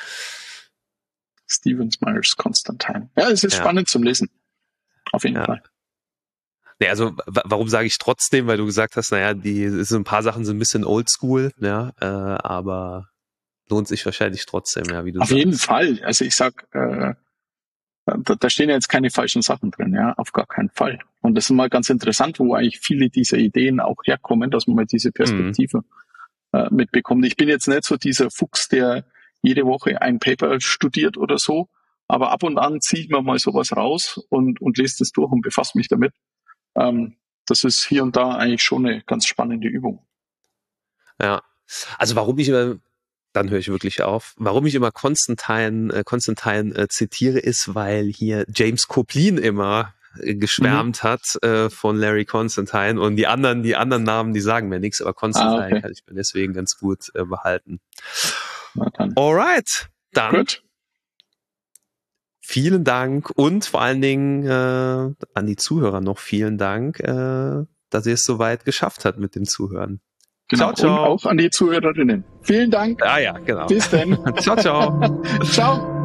Stevens Myers Constantine. Ja, es ist ja. spannend zum Lesen. Auf jeden ja. Fall. Nee, also w- warum sage ich trotzdem? Weil du gesagt hast, naja, die so ein paar Sachen sind ein bisschen oldschool, ja, äh, aber lohnt sich wahrscheinlich trotzdem, ja, wie du Auf sagst. jeden Fall. Also ich sag, äh, da, da stehen ja jetzt keine falschen Sachen drin, ja, auf gar keinen Fall. Und das ist mal ganz interessant, wo eigentlich viele dieser Ideen auch herkommen, dass man mal diese Perspektive mhm. äh, mitbekommt. Ich bin jetzt nicht so dieser Fuchs, der jede Woche ein Paper studiert oder so, aber ab und an ziehe ich mir mal sowas raus und, und lese das durch und befasse mich damit. Ähm, das ist hier und da eigentlich schon eine ganz spannende Übung. Ja, also warum ich immer, dann höre ich wirklich auf, warum ich immer Constantine, äh, Constantine äh, zitiere, ist, weil hier James Coplin immer äh, geschwärmt mhm. hat äh, von Larry Constantine und die anderen, die anderen Namen, die sagen mir nichts, aber Constantine ah, okay. kann ich mir deswegen ganz gut äh, behalten. Na dann. Alright, dann. Gut. Vielen Dank und vor allen Dingen äh, an die Zuhörer noch vielen Dank, äh, dass ihr es so weit geschafft habt mit dem Zuhören. Genau, ciao, ciao. Und auch an die Zuhörerinnen. Vielen Dank. Ah ja, genau. Bis dann. Ciao, ciao. Ciao.